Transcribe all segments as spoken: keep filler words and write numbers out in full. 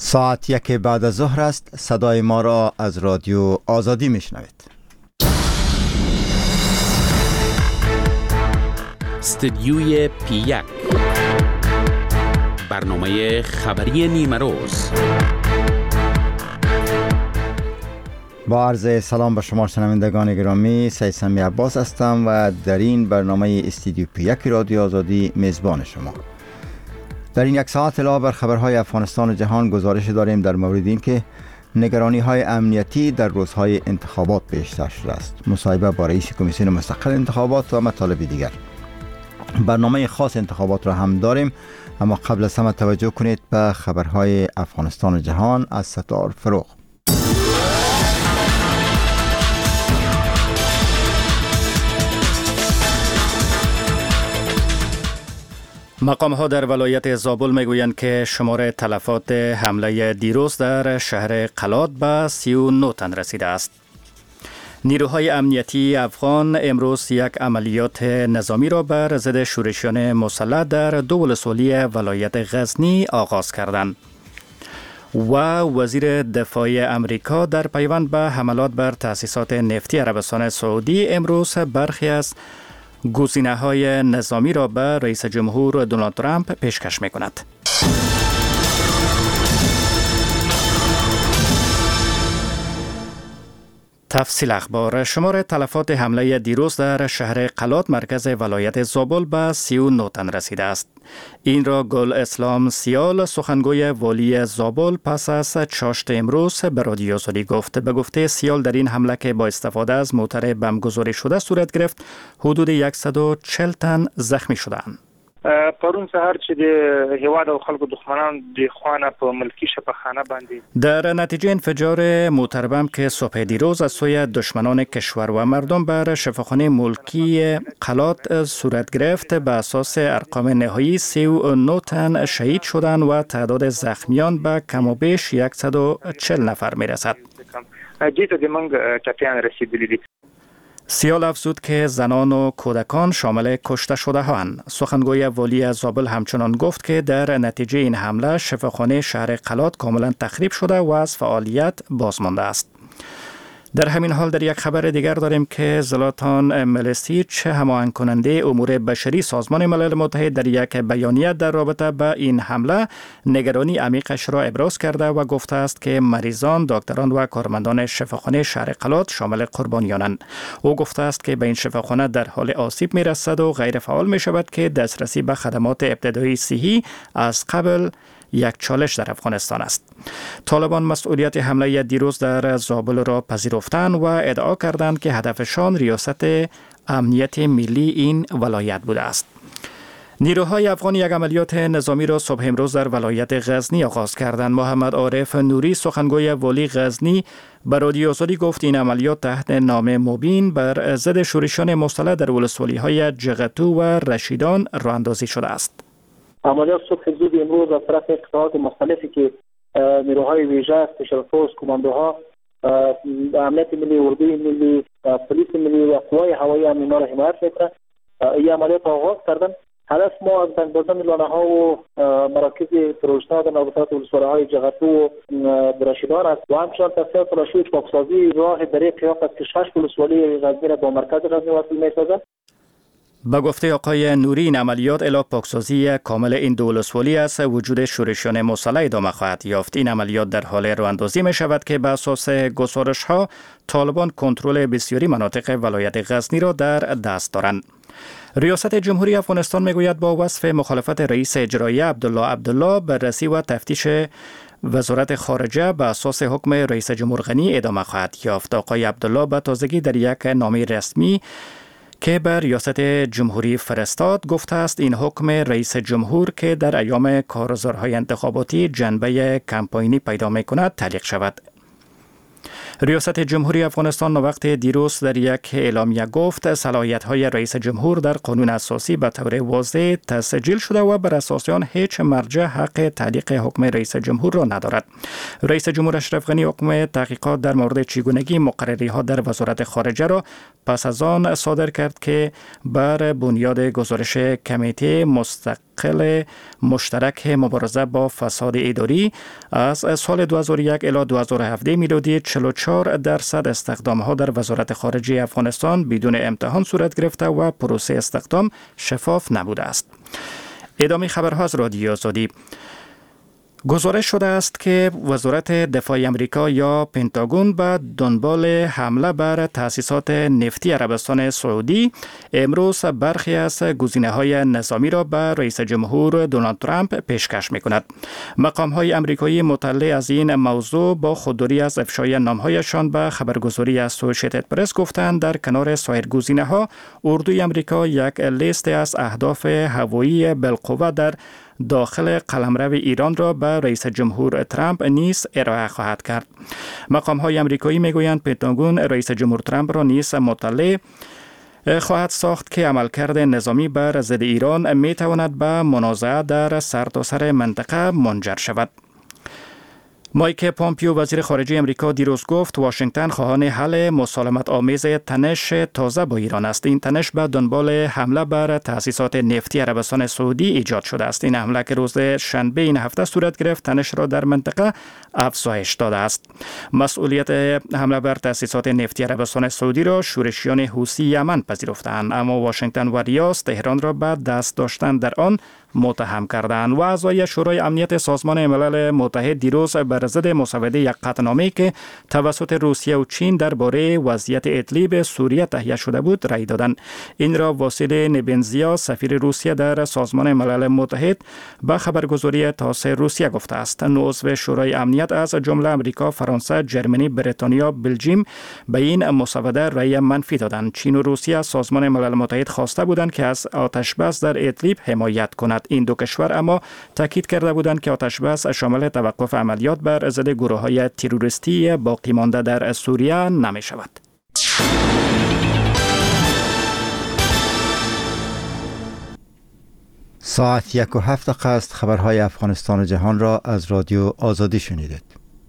ساعت یک بعد از ظهر است. صدای ما را از رادیو آزادی میشنوید. استدیوی پی یک، برنامه خبری نیمه روز. با عرض سلام به شما شنوندگان گرامی، سید سمی عباس هستم و در این برنامه استدیو پی یک رادیو آزادی میزبان شما. در این یک ساعت علاوه بر خبرهای افغانستان و جهان گزارش داریم در مورد این که نگرانی های امنیتی در روزهای انتخابات بیشتر شده است، مصاحبه با رئیس کمیسیون مستقل انتخابات و مطالب دیگر. برنامه خاص انتخابات را هم داریم، اما قبل از همه توجه کنید به خبرهای افغانستان و جهان از ستار فروغ. مقام ها در ولایت زابل میگویند که شمار تلفات حمله دیروز در شهر قلات به سی و نه تن رسیده است. نیروهای امنیتی افغان امروز یک عملیات نظامی را بر ضد شورشیان مسلح در دو ولسوالی ولایت غزنی آغاز کردند. و وزیر دفاع امریکا در پیوند به حملات بر تأسیسات نفتی عربستان سعودی امروز برخی از گزینه‌های نظامی را به رئیس جمهور دونالد ترامپ پیشکش می‌کند. تفصیل اخبار. شمار تلفات حمله دیروز در شهر قلات مرکز ولایت زابل به سی و نه تن رسیده است. این را گل اسلام سیال، سخنگوی والی زابل، پس از چاشت امروز به رادیو آزادی گفت. به گفته سیال در این حمله که با استفاده از موتر بمبگذاری شده صورت گرفت، حدود صد و چهل تن زخمی شدند. پرون سهار چې د هیواد او خلکو دښمنان د خوانه په ملکی شفاخانه باندې در نتیجه انفجار موتر بم که صبح دیروز از سوی دشمنان کشور و مردم بر شفاخانه ملکی قلات صورت گرفت، به اساس ارقام نهایی سی و نه تن شهید شدند و تعداد زخمیان به کم و بیش صد و چهل نفر میرسد. جیت د منګ ټپیان رسیدلی دي. سیال افزود که زنان و کودکان شامل کشته شده هستند. سخنگوی والی زابل همچنان گفت که در نتیجه این حمله شفاخانه شهر قلات کاملا تخریب شده و از فعالیت باز مانده است. در همین حال در یک خبر دیگر داریم که زلاتان ملیسیچ، هماهنگ کننده امور بشری سازمان ملل متحد، در یک بیانیه در رابطه با این حمله نگرانی عمیقش را ابراز کرده و گفته است که مریضان، دکتران و کارمندان شفاخانه شهر قلات شامل قربانیانند. او گفته است که به این شفاخانه در حال آسیب می رسد و غیر فعال می شود که دسترسی به خدمات ابتدایی صحی از قبل یک چالش در افغانستان است. طالبان مسئولیت حمله دیروز در زابل را پذیرفتند و ادعا کردند که هدفشان ریاست امنیت ملی این ولایت بوده است. نیروهای افغان یک عملیات نظامی را صبح امروز در ولایت غزنی آغاز کردند. محمد عارف نوری، سخنگوی والی غزنی، به رادیو آزادی گفت این عملیات تحت نام مبین بر ضد شورشیان مسلح در ولسوالی‌های جغتو و رشیدان راه اندازی شده است. عملیات صبح زود امروز از طرف قطعات مختلفی که نیروهای ویژه، اسپیشل فورس، کماندوها، امنیت ملی، اردوی ملی، پلیس ملی و قوای هوایی هم اینا را حمایت میکنند. این عملیات آغاز کردن. هدف ما از بندبازان لانه ها و مراکز تروریستان در نوبتات ولسوالی‌های جغتو و رشیدان است و همچنان تصفیه تلاشی پاکسازی راه دریق قیاف است که شش ولسوالی غزنی را با مرکز غزنی وصل می‌سازد. به گفته آقای نوری، این عملیات الی پاکسازی کامل این دو ولسوالی است. وجود شورشیان مسلح ادامه خواهد یافت. این عملیات در حال راه‌اندازی می شود که به اساس گزارش ها طالبان کنترل بسیاری مناطق ولایت غزنی را در دست دارند. ریاست جمهوری افغانستان میگوید با وصف مخالفت رئیس اجرایی عبدالله عبدالله بررسی و تفتیش وزارت خارجه به اساس حکم رئیس جمهور غنی ادامه خواهد یافت. آقای عبدالله به تازگی در یک نامه رسمی که بر ریاست جمهوری فرستاد گفته است این حکم رئیس جمهور که در ایام کارزارهای انتخاباتی جنبه کمپاینی پیدا می کند تعلیق شود. ریاست جمهوری افغانستان وقت دیروز در یک اعلامیه گفت صلاحیت‌های رئیس جمهور در قانون اساسی به طور واضح تسجیل شده و بر اساس آن هیچ مرجع حق تعلیق حکم رئیس جمهور را ندارد. رئیس جمهور اشرف غنی حکم تحقیقات در مورد چگونگی مقرری‌ها در وزارت خارجه را پس از آن صادر کرد که بر بنیاد گزارش کمیته مستقل مستقل مشترک مبارزه با فساد اداری از سال دو هزار و یک الی دو هزار و هفده میلادی چهل و چهار درصد استخدام‌ها در وزارت خارجه افغانستان بدون امتحان صورت گرفته و پروسه استخدام شفاف نبوده است. ادامه خبرها از رادیو آزادی. گزارش شده است که وزارت دفاع آمریکا یا پنتاگون به دنبال حمله بر تأسیسات نفتی عربستان سعودی امروز برخی از گزینه‌های نظامی را به رئیس جمهور دونالد ترامپ پیشکش می‌کند. مقام‌های آمریکایی مطلع از این موضوع با خودداری از افشای نام‌هایشان به خبرگزاری اسوسییتد پرس گفتند در کنار سایر گزینه‌ها اردوی آمریکا یک لیست از اهداف هوایی بالقوه در داخل قلمرو ایران را به رئیس جمهور ترامپ نیز ارائه خواهد کرد. مقام‌های آمریکایی میگویند پنتاگون رئیس جمهور ترامپ را نیز مطلع خواهد ساخت که عملکرد نظامی بر ضد ایران می تواند به منازعه در سرتاسر منطقه منجر شود. مایک پامپیو وزیر خارجه امریکا دیروز گفت واشنگتن خواهان حل مسالمت آمیز تنش تازه با ایران است. این تنش به دنبال حمله بر تأسیسات نفتی عربستان سعودی ایجاد شده است. این حمله که روز شنبه این هفته صورت گرفت تنش را در منطقه افزایش داده است. مسئولیت حمله بر تأسیسات نفتی عربستان سعودی را شورشیان حوثی یمن پذیرفتند، اما واشنگتن و ریاض تهران را به دست داشتن در آن متهم کردند. و اعضای شورای امنیت سازمان ملل متحد دیروز بر ضد مسوده یک قطعنامه‌ای که توسط روسیه و چین درباره وضعیت ادلیب سوریه تهیه شده بود رأی دادند. این را واسیل نبنزیا سفیر روسیه در سازمان ملل متحد به خبرگزاری تاس روسیه گفته است. نه عضو شورای امنیت از جمله امریکا، فرانسه، جرمنی، بریتانیا، بلژیم به این مسوده رأی منفی دادند. چین و روسیه از سازمان ملل متحد خواسته بودند که از آتش‌بس در ادلیب حمایت کند. این دو کشور اما تاکید کرده بودند که آتش‌بس شامل توقف عملیات بر ضد گروه‌های تروریستی باقی مانده در سوریه نمی شود. ساعت یک و هفت دقیقه است. خبرهای افغانستان و جهان را از رادیو آزادی شنیدید.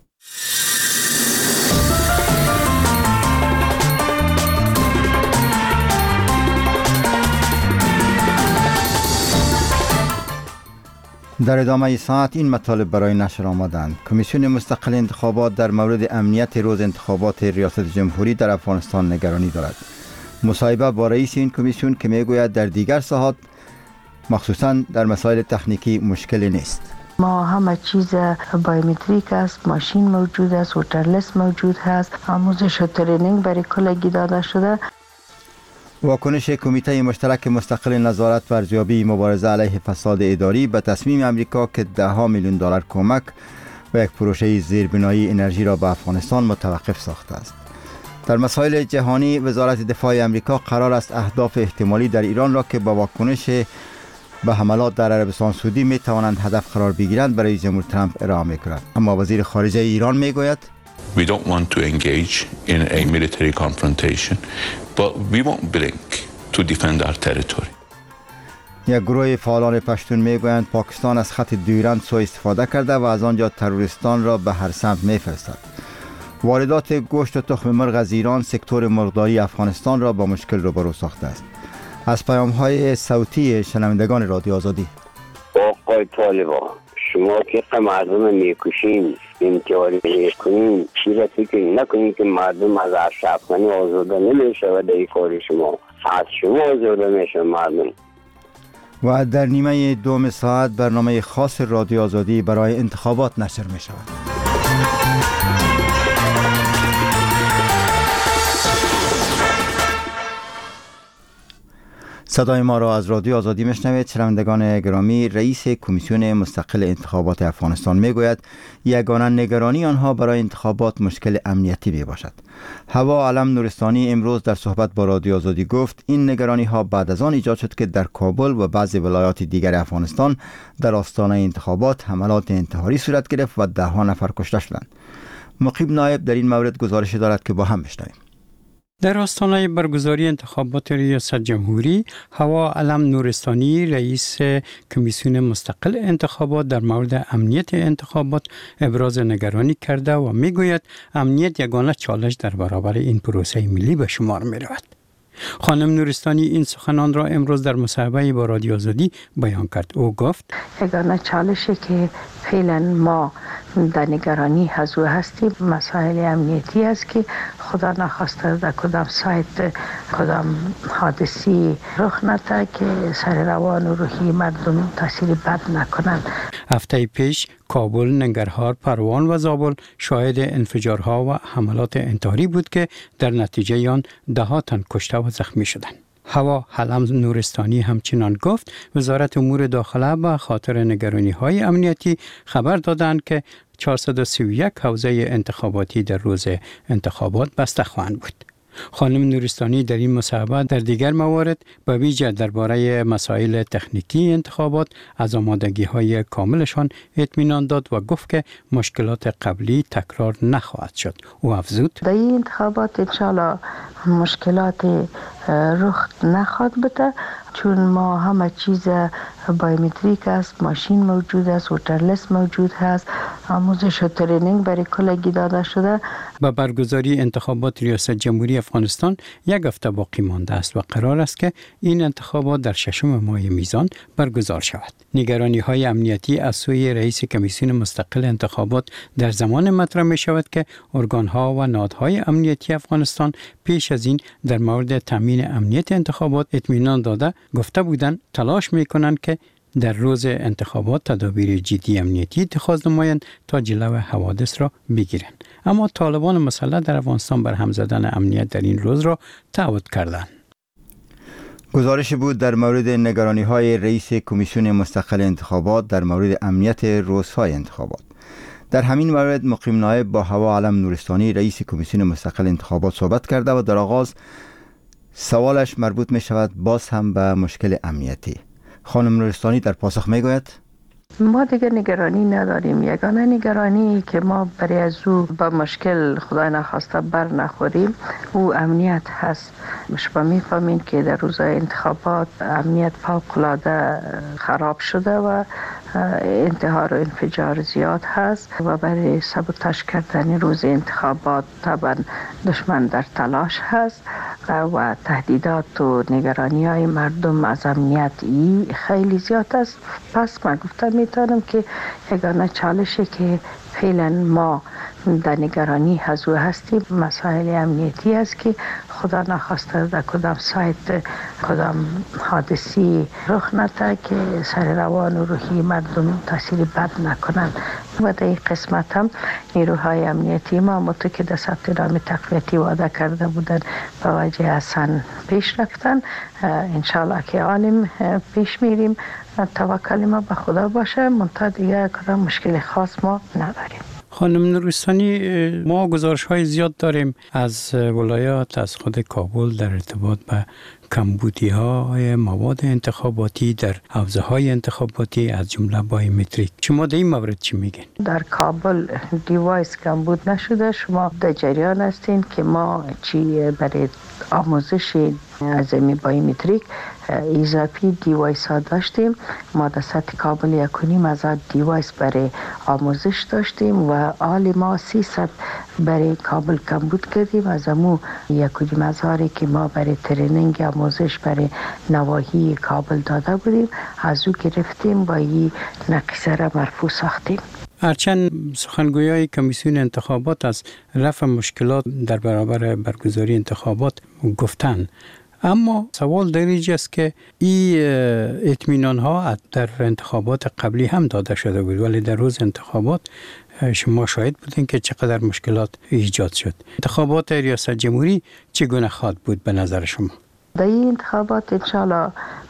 در ادامه ساعت این مطالب برای نشر آمدند. کمیسیون مستقل انتخابات در مورد امنیت روز انتخابات ریاست جمهوری در افغانستان نگرانی دارد. مصاحبه با رئیس این کمیسیون که میگوید در دیگر ساحات مخصوصاً در مسائل تکنیکی مشکلی نیست. ما همه چیز بایومتریک است، ماشین موجود است، ووترلیست موجود هست، آموزش و ترینینگ برای کلگی داده شده. واکنش کمیته مشترک مستقل نظارت و ارزیابی مبارزه علیه فساد اداری به تصمیم امریکا که ده ها میلیون دلار کمک و یک پروژه زیربنایی انرژی را به افغانستان متوقف ساخته است. در مسائل جهانی وزارت دفاع امریکا قرار است اهداف احتمالی در ایران را که با واکنش به حملات در عربستان سعودی می توانند هدف قرار بگیرند برای جمهور ترامپ ارائه می کند. اما وزیر خارجه ایران می گوید We don't want to engage in a military confrontation, but we won't blink to defend our territory. یک گروه فعالان پشتون می گویند پاکستان از خط دیورند سوء استفاده کرده و از آنجا تروریستان را به هر سمت می فرستد. واردات گوشت و تخم مرغ از ایران سکتور مرغداری افغانستان را با مشکل روبرو ساخته است. از پیام های صوتی شنوندگان رادیو آزادی. آقای طالبان، شما که مردم میکشین، انتحاری میکنین، چی را فکر نکنین که مردم از اشرافخانه آزاده نمیشه و در کار شما از شما آزاده میشه مردم. و در نیمه دوم ساعت برنامه خاص رادیو آزادی برای انتخابات نشر می شود. صدای ما را از رادیو آزادی میشنوید. شنوندگان گرامی، رئیس کمیسیون مستقل انتخابات افغانستان میگوید یگانه نگرانی آنها برای انتخابات مشکل امنیتی می باشد. هوا علم نورستانی امروز در صحبت با رادیو آزادی گفت این نگرانی ها بعد از آن ایجاد شد که در کابل و بعضی ولایات دیگر افغانستان در آستانه انتخابات حملات انتحاری صورت گرفت و ده ها نفر کشته شدند. مقیب نایب در این مورد گزارش دارد که با هم بشنویم. در آستانه برگزاری انتخابات ریاست جمهوری، هوا علم نورستانی رئیس کمیسیون مستقل انتخابات در مورد امنیت انتخابات ابراز نگرانی کرده و میگوید امنیت یگانه چالش در برابر این پروسه ملی به شمار می رود. خانم نورستانی این سخنان را امروز در مصاحبه با رادیو آزادی بیان کرد. او گفت یگانه چالشی که فعلا ما در نگرانی از او هستیم مسائل امنیتی است که خدا نخواسته در کدام سایت کدام حادثی رخ نده که سر روان و روحی مردم تاثیر بد نکنند. هفته پیش کابل، ننگرهار، پروان و زابل شاهد انفجارها و حملات انتحاری بود که در نتیجه آن ده ها تن کشته و زخمی شدند. هوا حلم نورستانی همچنان گفت وزارت امور داخله به خاطر نگرانی های امنیتی خبر دادند که چهارصد و سی و یک حوزه انتخاباتی در روز انتخابات بسته خواهند بود. خانم نورستانی در این مصاحبه در دیگر موارد به ویژه درباره مسائل تکنیکی انتخابات از آمادگی‌های کاملشان اطمینان داد و گفت که مشکلات قبلی تکرار نخواهد شد. او افزود در این انتخابات انشالله مشکلات رخ نخواهد بده چون ما همه چیز بایومتریک است، ماشین موجود است، ووترلیست موجود هست، آموزش و ترینینگ برای کلگی داده شده. با برگزاری انتخابات ریاست جمهوری افغانستان یک هفته باقی مانده است و قرار است که این انتخابات در ششم ماه میزان برگزار شود. نگرانی های امنیتی از سوی رئیس کمیسیون مستقل انتخابات در زمان مطرح می شود که ارگان ها و نهادهای امنیتی افغانستان پیش از این در مورد تامین امنیت انتخابات اطمینان داده گفته بودند تلاش می کنند که در روز انتخابات تدابیر جدی امنیتی اتخاذ نمایند تا جلو حوادث را بگیرند. اما طالبان مسلح در افغانستان بر هم زدن امنیت در این روز را تعهد کردند. گزارش بود در مورد نگرانی های رئیس کمیسیون مستقل انتخابات در مورد امنیت روزهای انتخابات. در همین مورد مقیم نایب با هوا علم نورستانی رئیس کمیسیون مستقل انتخابات صحبت کرده و در آغاز سوالش مربوط می شود باز هم به مشکل امنیتی. خانم نورستانی در پاسخ می گوید ما دیگه نگرانی نداریم. یگانه نگرانی که ما برای از او با مشکل خدای نخواسته بر نخوریم او امنیت هست. شما میفهمین که در روزهای انتخابات امنیت فوق‌العاده خراب شده و انتحار و انفجار زیاد هست و برای سابوتاژ کردن روز انتخابات طبعا دشمن در تلاش هست و تهدیدات و نگرانی های مردم از امنیت خیلی زیاد است. پس من گفتم میتونم که یگانه چالشی که فعلا ما در نگرانی از او هستیم مسائل امنیتی است که خدا نخواسته در کدام سایت کدام حادثی رخ نده که سر روان و روحی مردم تاثیر بد نکنند و در این قسمت هم نیروهای امنیتی ما مطمئن که در ثبت نام تقویتی وعده کرده بودن به وجه حسن پیش رفتن. انشالله که عالم پیش میریم. توکل ما به خدا باشه. منتها دیگه کدام مشکل خاص ما نداریم. خانم نورستانی ما گزارش های زیاد داریم از ولایات از خود کابل در ارتباط به کمبودی های مواد انتخاباتی در حوزه های انتخاباتی از جمله بایومتریک. شما در این مورد چی میگین؟ در کابل دیوایس کمبود نشده. شما در جریان هستین که ما چی برای آموزش از این بایومتریک اضافی دیوایس ها داشتیم. ما در سطح کابل یکونیم از دیوایس برای آموزش داشتیم و آل ما سیصد برای کابل کمبود کردیم. از امو یکونیم از هاری که ما برای ترینینگ آموزش برای نواحی کابل داده بودیم از او گرفتیم و این نقیصه را مرفوع ساختیم. هرچند سخنگویای کمیسیون انتخابات از رفع مشکلات در برابر برگزاری انتخابات گفتن، اما سوال در اینجا است که این اطمینان ها در انتخابات قبلی هم داده شده بود ولی در روز انتخابات شما شاهد بودین که چقدر مشکلات ایجاد شد. انتخابات ریاست جمهوری چگونه خواهد بود به نظر شما؟ در این انتخابات انشالله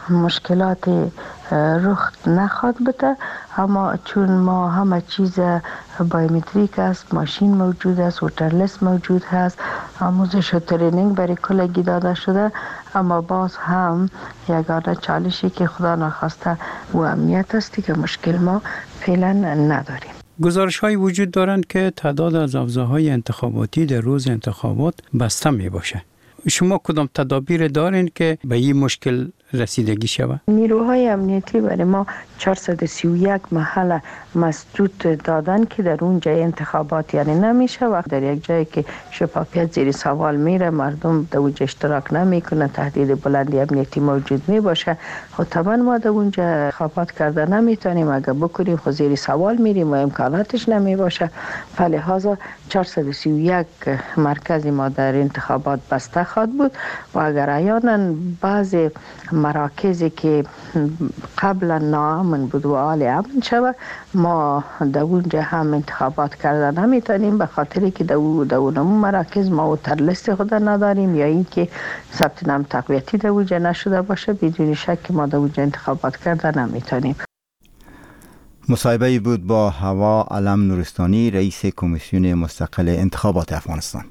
مشکلات رخ نخواهد بده اما چون ما همه چیز بایومتریک است، ماشین موجود است، ووترلیست موجود هست، آموزش و ترینینگ برای کلگی داده شده، اما باز هم یگانه چالشی که خدا نخواسته و امنیت است که مشکل ما فعلا نداریم. گزارش های وجود دارند که تعداد از حوزه های انتخاباتی در روز انتخابات بسته می باشه. شما کدام تدابیر دارین که به این مشکل رسیدگی شود؟ نیروهای امنیتی برای ما چهارصد و سی و یک محل مسدود دادن که در اونجا انتخابات یعنی نمیشه و در یک جایی که شفافیت زیر سوال میره، مردم در اونجا اشتراک نمیکنن، تهدید بلندی امنیتی موجود می باشه، خب طبعا ما در اونجا انتخابات کرده نمیتونیم. اگر بکنیم خب زیر سوال میریم و امکاناتش نمی باشه. فلهذا چهارصد و سی و یک مرکز ما در انتخابات بسته خواهد بود و اگر احیانا بعض مراکزی که قبلا ناامن بود و حال امن شود، ما در اونجا هم انتخابات کرده نمیتونیم به خاطری که در اون مراکز ما ترلست خود نداریم یا اینکه ثبت نام تقویتی در اونجا نشده باشه. بدون شک ما در اونجا انتخابات کرده نمیتونیم. مصاحبه بود با هوا علم نورستانی، رئیس کمیسیون مستقل انتخابات افغانستان.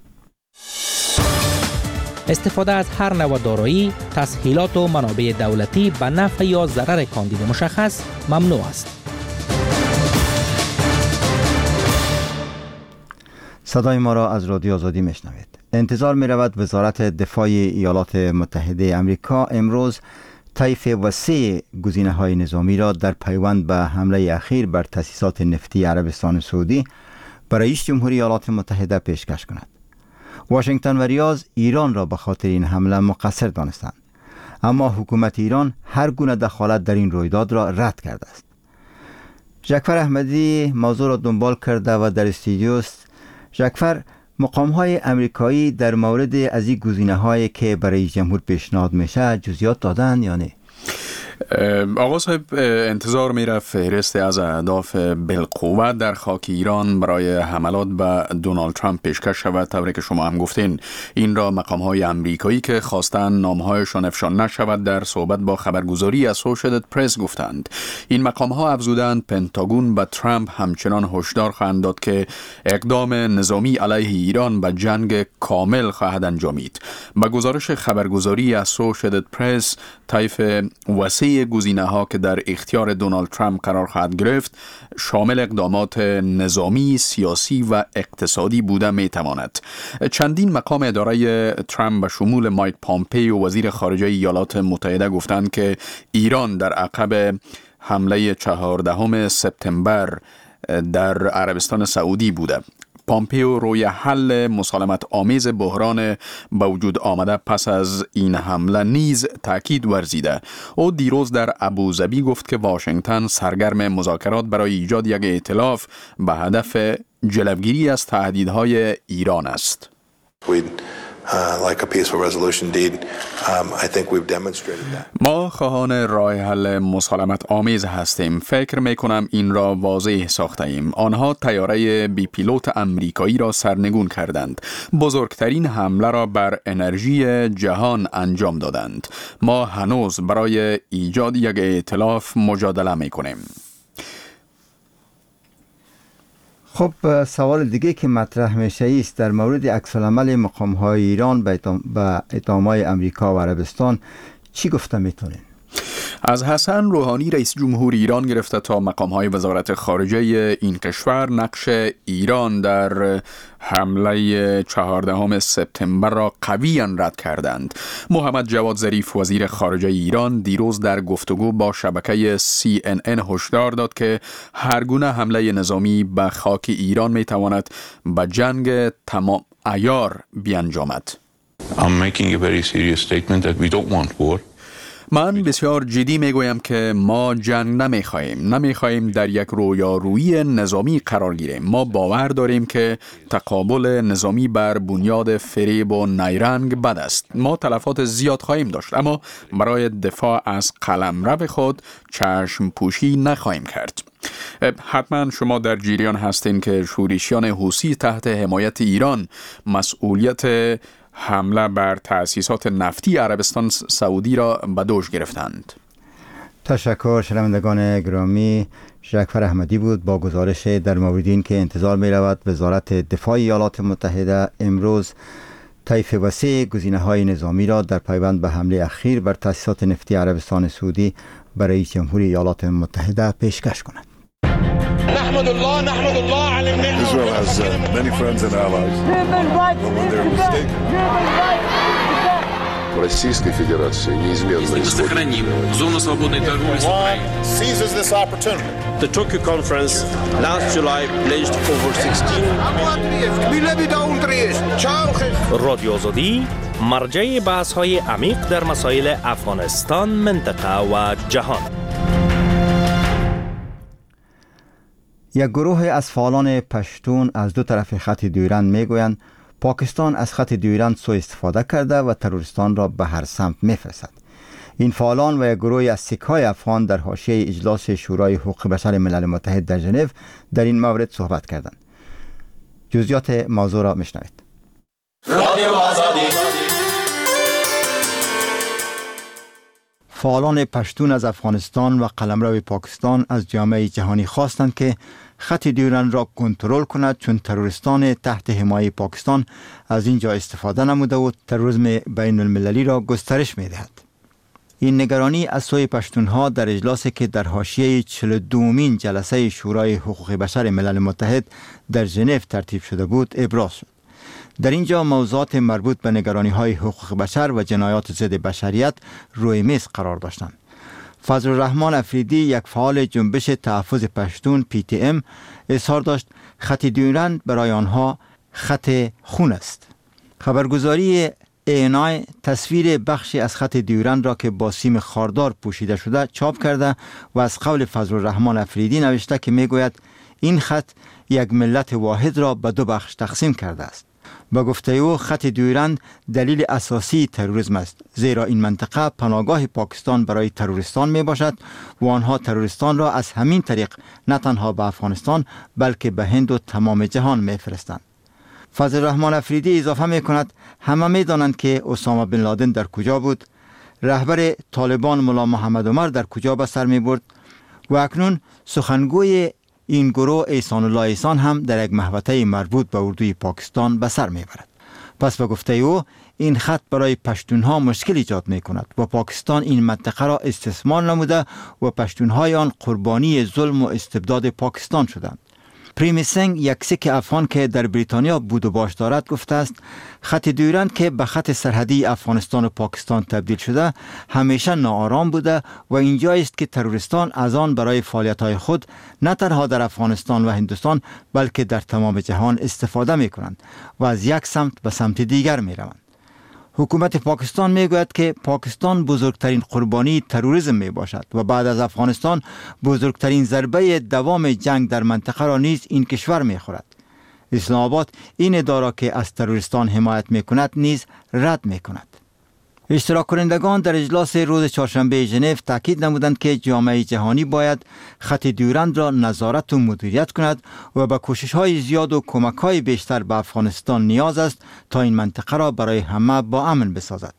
استفاده از هر نوع دارایی، تسهیلات و منابع دولتی به نفع یا ضرر کاندید مشخص ممنوع است. صدای ما را از رادیو آزادی میشنوید. انتظار می رود وزارت دفاع ایالات متحده امریکا امروز طیف وسیع گزینه‌های نظامی را در پیوند به حمله اخیر بر تأسیسات نفتی عربستان سعودی برای رئیس جمهوری ایالات متحده پیشکش کند. واشنگتن و ریاض ایران را به خاطر این حمله مقصر دانستند، اما حکومت ایران هر گونه دخالت در این رویداد را رد کرده است. جعفر احمدی موضوع را دنبال کرده و در استودیو است. جعفر، مقام‌های امریکایی در مورد از این گزینه‌هایی که برای جمهور پیشنهاد میشه جزئیات دادن یا نه؟ آقا صاحب، انتظار میره فهرست از اهداف بالقوه در خاک ایران برای حملات به دونالد ترامپ پیشکش شود. طوری که شما هم گفتین، این را مقام های امریکایی که خواستن نامهایشان افشا نشود در صحبت با خبرگزاری اسوشییتد پرس گفتند. این مقام ها افزودند پنتاگون به ترامپ همچنان هشدار خواهند داد که اقدام نظامی علیه ایران به جنگ کامل خواهد انجامید. با گزارش خبرگزاری اسوشییتد پرس، طیف وسیع گزینه ها که در اختیار دونالد ترامپ قرار خواهد گرفت شامل اقدامات نظامی، سیاسی و اقتصادی بوده می تواند. چندین مقام اداره ترامپ به شمول مایک پامپیو وزیر خارجه ایالات متحده گفتند که ایران در عقب حمله چهاردهم سپتامبر در عربستان سعودی بوده. پامپیو روی حل مسالمت آمیز بحران به وجود آمده پس از این حمله نیز تاکید ورزیده. او دیروز در ابوظبی گفت که واشنگتن سرگرم مذاکرات برای ایجاد یک ائتلاف به هدف جلوگیری از تهدیدهای ایران است. ما خواهان راه حل مسالمت آمیز هستیم. فکر می کنم این را واضح ساخته ایم. آنها طیاره بی پیلوت امریکایی را سرنگون کردند. بزرگترین حمله را بر انرژی جهان انجام دادند. ما هنوز برای ایجاد یک ائتلاف مجادله می کنیم. خب، سوال دیگه که مطرح میشه است در مورد عکس‌العمل مقام‌های ایران به اقدامات امریکا و عربستان چی گفته میتونین؟ از حسن روحانی رئیس جمهور ایران گرفته تا مقام‌های وزارت خارجه این کشور نقش ایران در حمله چهاردهم سپتامبر را قویاً رد کردند. محمد جواد ظریف وزیر خارجه ایران دیروز در گفتگو با شبکه سی ان ان هشدار داد که هر گونه حمله نظامی به خاک ایران میتواند به جنگ تمام عیار بیانجامد. I'm making a very serious statement that we don't want war. من بسیار جدی میگویم که ما جنگ نمیخواهیم. نمیخواهیم در یک رویارویی نظامی قرار گیریم. ما باور داریم که تقابل نظامی بر بنیاد فریب و نیرنگ بد است. ما تلفات زیاد خواهیم داشت، اما برای دفاع از قلمرو خود چشم پوشی نخواهیم کرد. حتما شما در جریان هستین که شورشیان حوثی تحت حمایت ایران مسئولیت حمله بر تأسیسات نفتی عربستان سعودی را به دوش گرفتند. تشکر شنوندگان گرامی. جعفر احمدی بود با گزارش در مورد این که انتظار می رود وزارت دفاع ایالات متحده امروز طیف وسیع گزینه‌های نظامی را در پیوند به حمله اخیر بر تأسیسات نفتی عربستان سعودی برای رئیس جمهوری ایالات متحده پیشکش کند. نحمد الله نحمد الله على النعمة. Israel has uh, many friends and allies. Human rights. But when they're mistaken. Human rights. в Российской Федерации неизменно Если мы сохраним зону свободной торговли с Украиной. Seizes this opportunity. The Tokyo conference last July pledged over sixteen رادیو آزادی مرجع بحث های عمیق در مسائل افغانستان، منطقه و جهان. یک گروه از فعالان پشتون از دو طرف خط دیورند میگویند پاکستان از خط دیورند سوء استفاده کرده و تروریستان را به هر سمت میفرستد. این فعالان و یک گروه از سیک‌های افغان در حاشیه اجلاس شورای حقوق بشر ملل متحد در ژنو در این مورد صحبت کردند. جزئیات موضوع را میشنوید. رادیو آزادی. فعالان پشتون از افغانستان و قلمرو پاکستان از جامعه جهانی خواستند که خط دیورند را کنترل کند، چون تروریستان تحت حمایت پاکستان از اینجا استفاده نموده و تروریسم بین المللی را گسترش می‌دهد. این نگرانی از سوی پشتونها در اجلاسی که در حاشیه چهل و دومین جلسه شورای حقوق بشر ملل متحد در ژنو ترتیب شده بود ابراز شد. در اینجا موضوعات مربوط به نگرانی‌های حقوق بشر و جنایات ضد بشریت روی میز قرار داشتند. فضل الرحمن افریدی، یک فعال جنبش تحفظ پشتون پی تی ام، اظهار داشت خط دیورند برای آنها خط خون است. خبرگزاری ای ان آی تصویر بخشی از خط دیورند را که با سیم خاردار پوشیده شده چاپ کرده و از قول فضل الرحمن افریدی نوشته که میگوید این خط یک ملت واحد را به دو بخش تقسیم کرده است. با گفته او خط دیورند دلیل اساسی تروریسم است، زیرا این منطقه پناهگاه پاکستان برای تروریستان می باشد و آنها تروریستان را از همین طریق نه تنها به افغانستان بلکه به هند و تمام جهان می فرستند. فضل الرحمن افریدی اضافه می کند همه می دانند که اسامه بن لادن در کجا بود، رهبر طالبان ملا محمد عمر در کجا به سر می برد و اکنون سخنگوی این گروه احسان الله احسان هم در یک محوطه مربوط به اردوی پاکستان به سر میبرد. پس به گفته او این خط برای پشتونها مشکل ایجاد می کند و پاکستان این منطقه را استثمار نموده و پشتونهای آن قربانی ظلم و استبداد پاکستان شدند. پریمی سنگ، یک سیک افغان که در بریتانیا بود و باش دارد، گفته است خط دیورند که به خط سرحدی افغانستان و پاکستان تبدیل شده همیشه ناآرام بوده و اینجایی است که تروریستان از آن برای فعالیت‌های خود نه تنها در افغانستان و هندوستان بلکه در تمام جهان استفاده می کنند و از یک سمت به سمت دیگر می روند. حکومت پاکستان می گوید که پاکستان بزرگترین قربانی تروریسم می باشد و بعد از افغانستان بزرگترین ضربه دوام جنگ در منطقه را نیز این کشور می خورد. اسلام آباد این اداره که از تروریستان حمایت می کند نیز رد می کند. اشتراک کنندگان در اجلاس روز چهارشنبه ژنو تاکید نمودند که جامعه جهانی باید خط دیورند را نظارت و مدیریت کند و با کوشش‌های زیاد و کمک‌های بیشتر به افغانستان نیاز است تا این منطقه را برای همه با امن بسازد.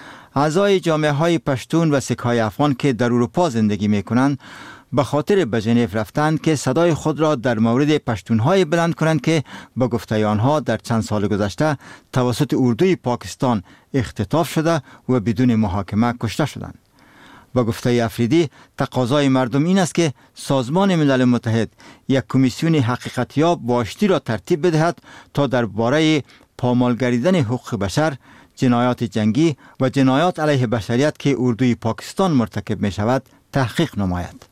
اعضای جامعه‌های پشتون و سیک‌های افغان که در اروپا زندگی می‌کنند به خاطر به ژنو رفتند که صدای خود را در مورد پشتون‌های بلند کنند که با گفته آنها در چند سال گذشته توسط اردوی پاکستان اختطاف شده و بدون محاکمه کشته شدند. با گفته افریدی تقاضای مردم این است که سازمان ملل متحد یک کمیسیون حقیقتیاب و آشتی را ترتیب بدهد تا درباره پامال گردیدن حقوق بشر، جنایات جنگی و جنایات علیه بشریت که اردوی پاکستان مرتکب می شود تحقیق نماید.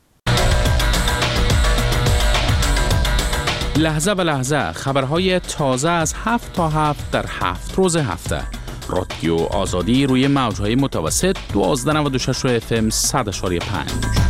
لحظه به لحظه خبرهای تازه از هفت تا هفت در هفت روز هفته. رادیو آزادی روی موجهای متوسط دوازده نود و شش اف ام صد اشاری پنج.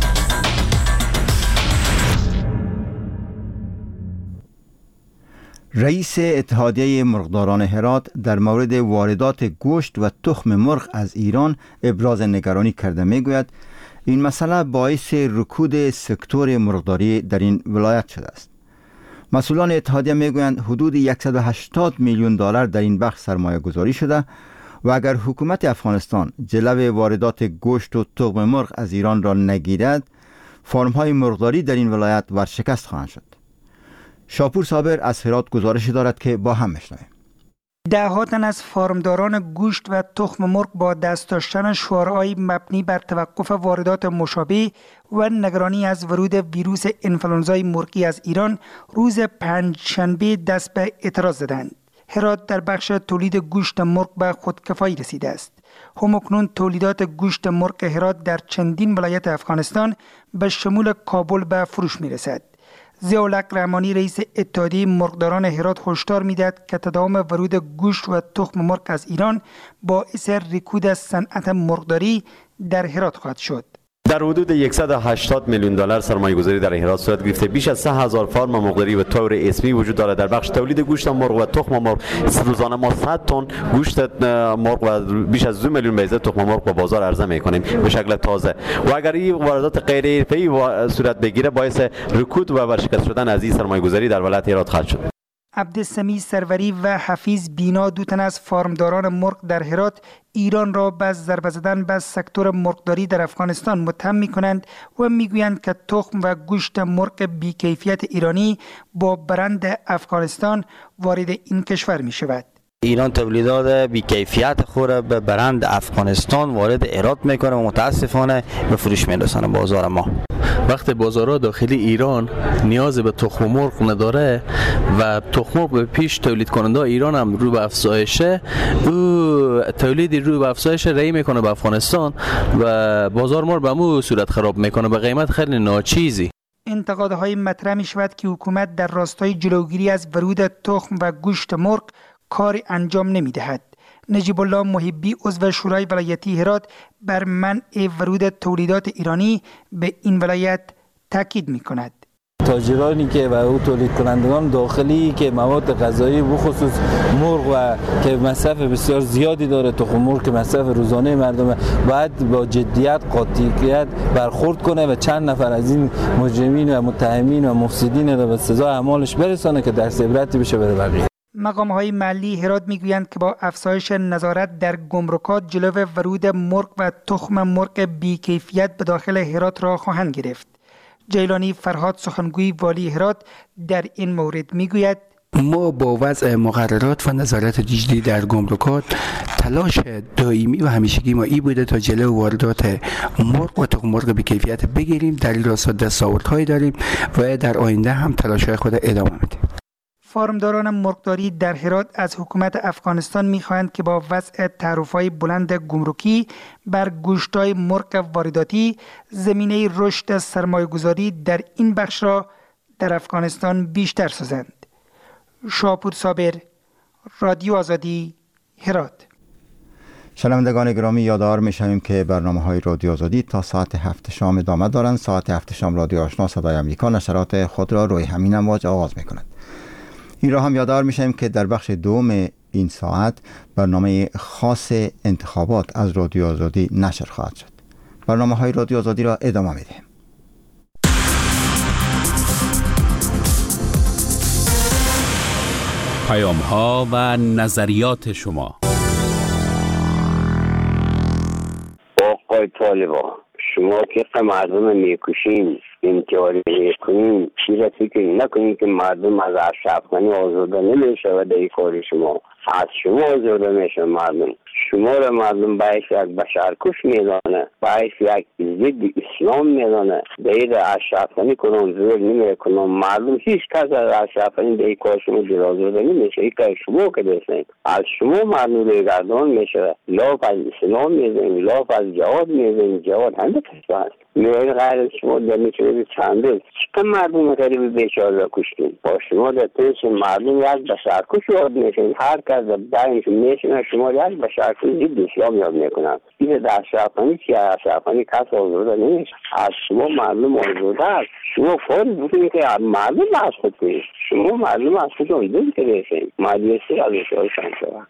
رئیس اتحادیه مرغداران هرات در مورد واردات گوشت و تخم مرغ از ایران ابراز نگرانی کرده میگوید این مسئله باعث رکود سکتور مرغداری در این ولایت شده است. مسئولان اتحادیه میگویند حدود صد و هشتاد میلیون دلار در این بخش سرمایه گذاری شده و اگر حکومت افغانستان جلو واردات گوشت و تخم مرغ از ایران را نگیرد، فارم‌های مرغداری در این ولایت ورشکست خواهند شد. شاپور صابر از هرات گزارشی دارد که با هم میشنویم. ده‌ها تن از فارمداران گوشت و تخم مرغ با دست داشتن شعارهای مبنی بر توقف واردات مشابه و نگرانی از ورود ویروس انفلانزای مرغی از ایران روز پنجشنبه دست به اعتراض زدند. هرات در بخش تولید گوشت مرغ به خودکفایی رسیده است. همکنون تولیدات گوشت مرغ هرات در چندین ولایت افغانستان به شمول کابل به فروش میرسد. ضیاءالحق رحمانی رئیس اتحادیه مرغداران هرات هشدار میدهد که تداوم ورود گوشت و تخم مرغ از ایران باعث رکود صنعت مرغداری در هرات خواهد شد. در حدود صد و هشتاد میلیون دلار سرمایه گذاری در هرات صورت گرفته. بیش از سه هزار فارم مرغداری به طور اسمی وجود دارد. در بخش تولید گوشت مرغ و تخم مرغ روزانه ما صد تن گوشت مرغ و بیش از دو میلیون بیضه تخم مرغ به بازار عرضه میکنیم به شکل تازه و اگر این واردات غیر حرفه‌ای صورت بگیره باعث رکود و ورشکست شدن از این سرمایه گذاری در ولایت هرات خواهد شد. عبدالسمی سروری و حفیظ بینا دو تن از فارمداران مرغ در هرات ایران را به ضربه زدن به سکتور مرغداری در افغانستان متهم می‌کنند و می‌گویند که تخم و گوشت مرغ بی‌کیفیت ایرانی با برند افغانستان وارد این کشور می‌شود. ایران تولیدات بی‌کیفیت خود به برند افغانستان وارد هرات میکنه و متاسفانه به فروش میرسانه بازار ما. وقتی بازارها داخلی ایران نیاز به تخم مرغ نداره و تخم مرغ به پیش تولید کننده ایران هم رو به افزایشه، او تولیدی رو به افزایش رای میکنه به افغانستان و بازار ما رو به مو صورت خراب میکنه به قیمت خیلی ناچیزی. انتقادهای مطرح می شود که حکومت در راستای جلوگیری از ورود تخم و گوشت مرغ کاری انجام نمی دهد. نجیب الله محبی عضو شورای ولایتی هرات بر منع ورود تولیدات ایرانی به این ولایت تاکید می کند. تاجرانی که و او تولید کنندگان داخلی که مواد غذایی بخصوص مرغ و که مصرف بسیار زیادی داره، تخم مرغ که مصرف روزانه مردم، باید با جدیت قاطعیت برخورد کنه و چند نفر از این مجرمین و متهمین و مفسدین را به سزای اعمالش برسانه که درس عبرتی بشه برای بقیه. مقام‌های محلی هرات می‌گویند که با افزایش نظارت در گمرکات جلو ورود مرغ و تخم مرغ بی‌کیفیت به داخل هرات را خواهند گرفت. جیلانی فرهاد سخنگوی والی هرات در این مورد می‌گوید ما با وضع مقررات و نظارت جدی در گمرکات تلاش دائمی و همیشگی ما ای بوده تا جلو واردات مرغ و تخم مرغ بی‌کیفیت بگیریم. در این راستا دستاوردهایی داریم و در آینده هم تلاش‌های خود ادامه میدیم. فارمداران مرغداری در هرات از حکومت افغانستان می‌خواهند که با وضع تعرفه‌های بلند گمرکی بر گوشت‌های مرغ وارداتی زمینه رشد سرمایه‌گذاری در این بخش را در افغانستان بیشتر سازند. شاپور صابر، رادیو آزادی، هرات. شنوندگان گرامی، یادآور می‌شویم که برنامه‌های رادیو آزادی تا ساعت هفت شام ادامه دارند. ساعت هفت شام رادیو آشنا صدای آمریکا نشرات خود را روی همین امواج آغاز می‌کند. این را هم یادآور می‌شویم که در بخش دوم این ساعت برنامه خاص انتخابات از رادیو آزادی نشر خواهد شد. برنامه‌های رادیو آزادی را ادامه می‌دهیم. پیام‌ها و نظریات شما. آقای طالبا، شما که مردم میکشین، انتحاری میکنین، چی را فکر نکنین که مردم از اشرافخانی آزاده نمیشه و در کار شما از شما آزاده میشه. مردم شما را مردم باعث یک بشرکش میدانه، باعث یک ضد اسلام میدانه. در اشرافخانی کنم زور نمیکنم. مردم هیچ کس از اشرافخانی در کار شما دل آزاده نمیشه. این کار شما که دیسین از شما مردم بگردان میشه. لاف از اسلام میزنین، لاف از جهاد میزنین. جهاد همه کس هست. میره غیر شما در میتونه چنده چکم مردم غریب بیچاره را کشتین. با شما در پیش مردم یک بشرکش یاد میشین. هر کس در اینش میشین شما یک بشرکش ضد اسلام یاد میکنن. این در اشرافخانی چیه؟ اشرافخانی کس آزاده نمیشه. از شما مردم آزاده است. شما کاری بکنید که مردم از خود کنید. شما مردم از خود آزاده کردین. مجلسی از اشاره شما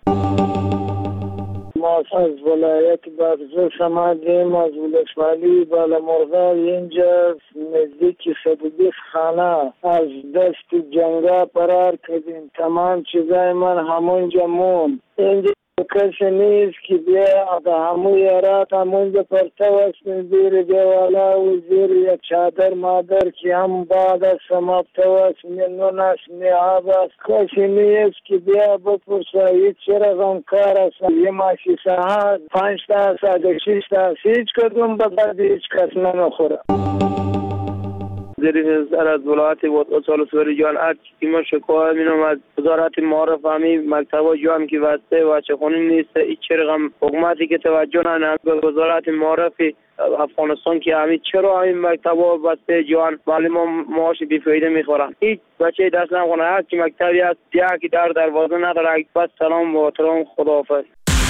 ما از ولایت بغزوش آمدیم، از ولسوالی بالامرغا. اینجا نزدیک صدیق خانه از دست جنگا فرار کردیم. تمام چیزای من همونجا موند. اینجا کسی نیست که بیا همون یارات همونجا پرتو است زیر دیوالا و زیر یک چادر مادر که هم بعد از سمابتو است نون است نیاب است. کسی نیست که بیا بپرسه هیچ چرا غمکار است. یه ماشی ساعت پنج تا ساعت شیش تا هیچ کدوم به بعد هیچ کس نمیخوره. زیر سر از ولایت وسال سوری جان ات که ما شکایت مینم از وزارت معارف همی مکتبا جان که واسطه بچه خونی نیست این چرا حکومتی که توجه نداره به وزارت معارف افغانستان که همین چرا همین مکتبا واسطه جان معلم معاش بی فایده میخورن. هیچ بچه دست نخونه هر کی مکتبی هست یکی در دروازه نداره. بس سلام و احترام، خداحافظ.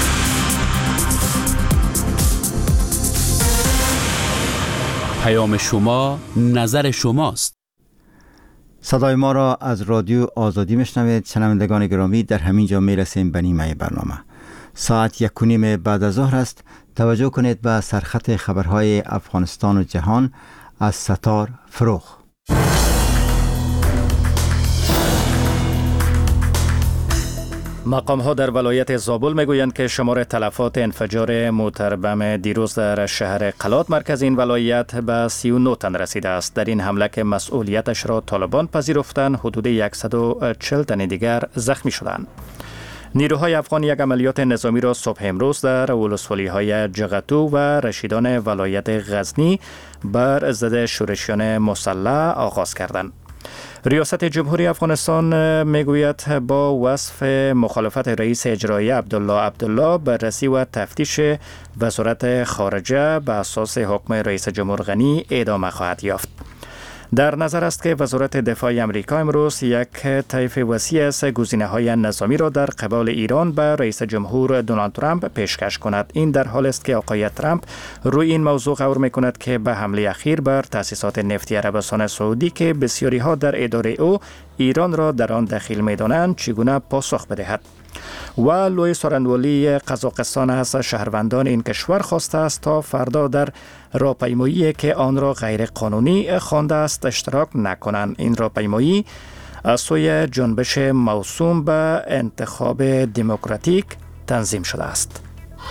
پیام شما، نظر شماست. صدای ما را از رادیو آزادی میشنوید. شنوندگان گرامی، در همین جا میرسیم به نیمه برنامه. ساعت یک و نیم بعد از ظهر است. توجه کنید به سرخط خبرهای افغانستان و جهان از ستار فروخ. مقام ها در ولایت زابل میگویند که شمار تلفات انفجار موتر بم دیروز در شهر قلات مرکز این ولایت به سی و نه تن رسیده است. در این حمله که مسئولیتش را طالبان پذیرفتند، حدود صد و چهل تن دیگر زخمی شدند. نیروهای افغان یک عملیات نظامی را صبح امروز در ولسوالی‌های جغتو و رشیدان ولایت غزنی بر ضد شورشیان مسلح آغاز کردند. ریاست جمهوری افغانستان میگوید با وصف مخالفت رئیس اجرایی عبدالله عبدالله بررسی و تفتیش وزارت خارجه به اساس حکم رئیس جمهور غنی ادامه خواهد یافت. در نظر است که وزارت دفاع امریکا امروز یک طیف وسیع از گزینه‌های نظامی را در قبال ایران به رئیس جمهور دونالد ترامپ پیشکش کند. این در حال است که آقای ترامپ روی این موضوع غور می‌کند که به حمله اخیر بر تأسیسات نفتی عربستان سعودی که بسیاری ها در اداره او ایران را در آن دخیل می‌دانند چگونه پاسخ بدهد. و لوی سارنوالی قزاقستان از شهروندان این کشور خواسته است تا فردا در راهپیمایی که آن را غیر قانونی خوانده است اشتراک نکنند. این راهپیمایی از سوی جنبش موسوم به انتخاب دموکراتیک تنظیم شده است.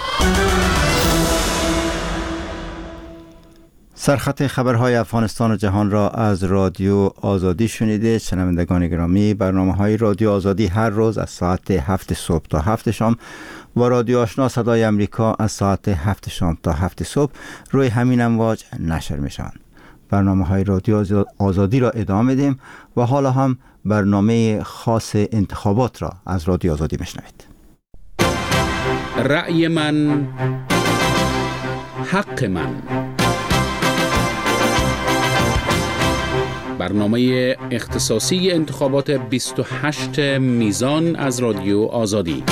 سرخط خبرهای افغانستان و جهان را از رادیو آزادی شنیده. شنوندگان گرامی، برنامه های رادیو آزادی هر روز از ساعت هفت صبح تا هفت شام و رادیو آشنا صدای امریکا از ساعت هفت شام تا هفت صبح روی همین امواج نشر میشن. برنامه های رادیو آزادی را ادامه میدیم و حالا هم برنامه خاص انتخابات را از رادیو آزادی میشنوید. رأی من، حق من. برنامه اختصاصی انتخابات بیست و هشت میزان از رادیو آزادی.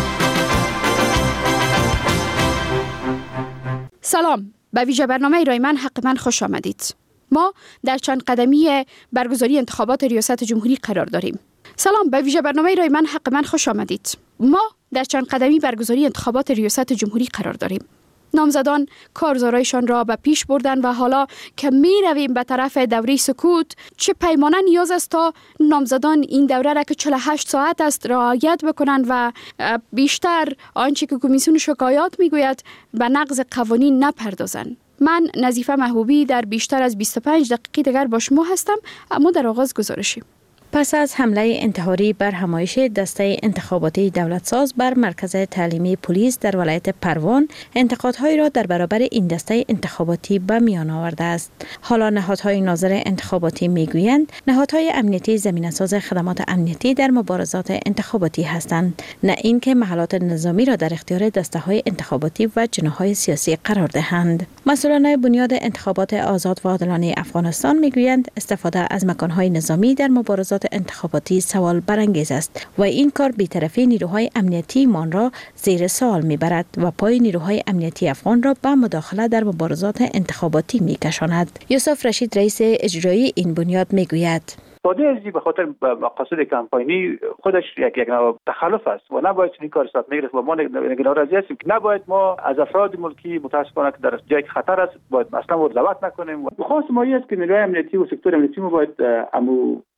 سلام، به ویژه برنامه رای من حق من خوش آمدید. ما در چند قدمی برگزاری انتخابات ریاست جمهوری قرار داریم. سلام، به ویژه برنامه رای من حق من خوش آمدید. ما در چند قدمی برگزاری انتخابات ریاست جمهوری قرار داریم. نامزدان کارزارایشان را به پیش بردن و حالا که می رویم به طرف دوره سکوت، چه پیمانه نیاز است تا نامزدان این دوره را که چهل و هشت ساعت است رعایت بکنند و بیشتر آنچه که کمیسیون شکایات می گوید به نقض قوانین نپردازند. من نظیفه محبوبی در بیشتر از بیست و پنج دقیقه دیگر با شما هستم. اما در آغاز گزارشی. پس از حمله انتحاری بر همایش دسته انتخاباتی دولتساز بر مرکز تعلیمی پلیس در ولایت پروان، انتقادهایی را در برابر این دسته انتخاباتی به میان آورده است. حالا نهادهای ناظر انتخاباتی میگویند نهادهای امنیتی زمینه‌ساز خدمات امنیتی در مبارزات انتخاباتی هستند، نه اینکه محلات نظامی را در اختیار دسته‌های انتخاباتی و جناح‌های سیاسی قرار دهند. مسئولان بنیاد انتخابات آزاد و عادلانه افغانستان میگویند استفاده از مکان‌های نظامی در مبارزات انتخاباتی سوال برانگیز است و این کار بی‌طرفی نیروهای امنیتی مان را زیر سوال میبرد و پای نیروهای امنیتی افغان را به مداخله در مبارزات انتخاباتی میکشاند. یوسف رشید رئیس اجرایی این بنیاد میگوید استفاده از به خاطر مقاصد کمپاینی خودش یک یک نوع تخلف است و نباید این کار صورت بگیرد و ما نگران راضی هستیم که نباید ما از افراد ملکی متاسفانه که در جای خطر است باید اصلا دعوت نکنیم. و خاص ما است که نیروهای امنیتی و سکتور امنیتی ما باید امو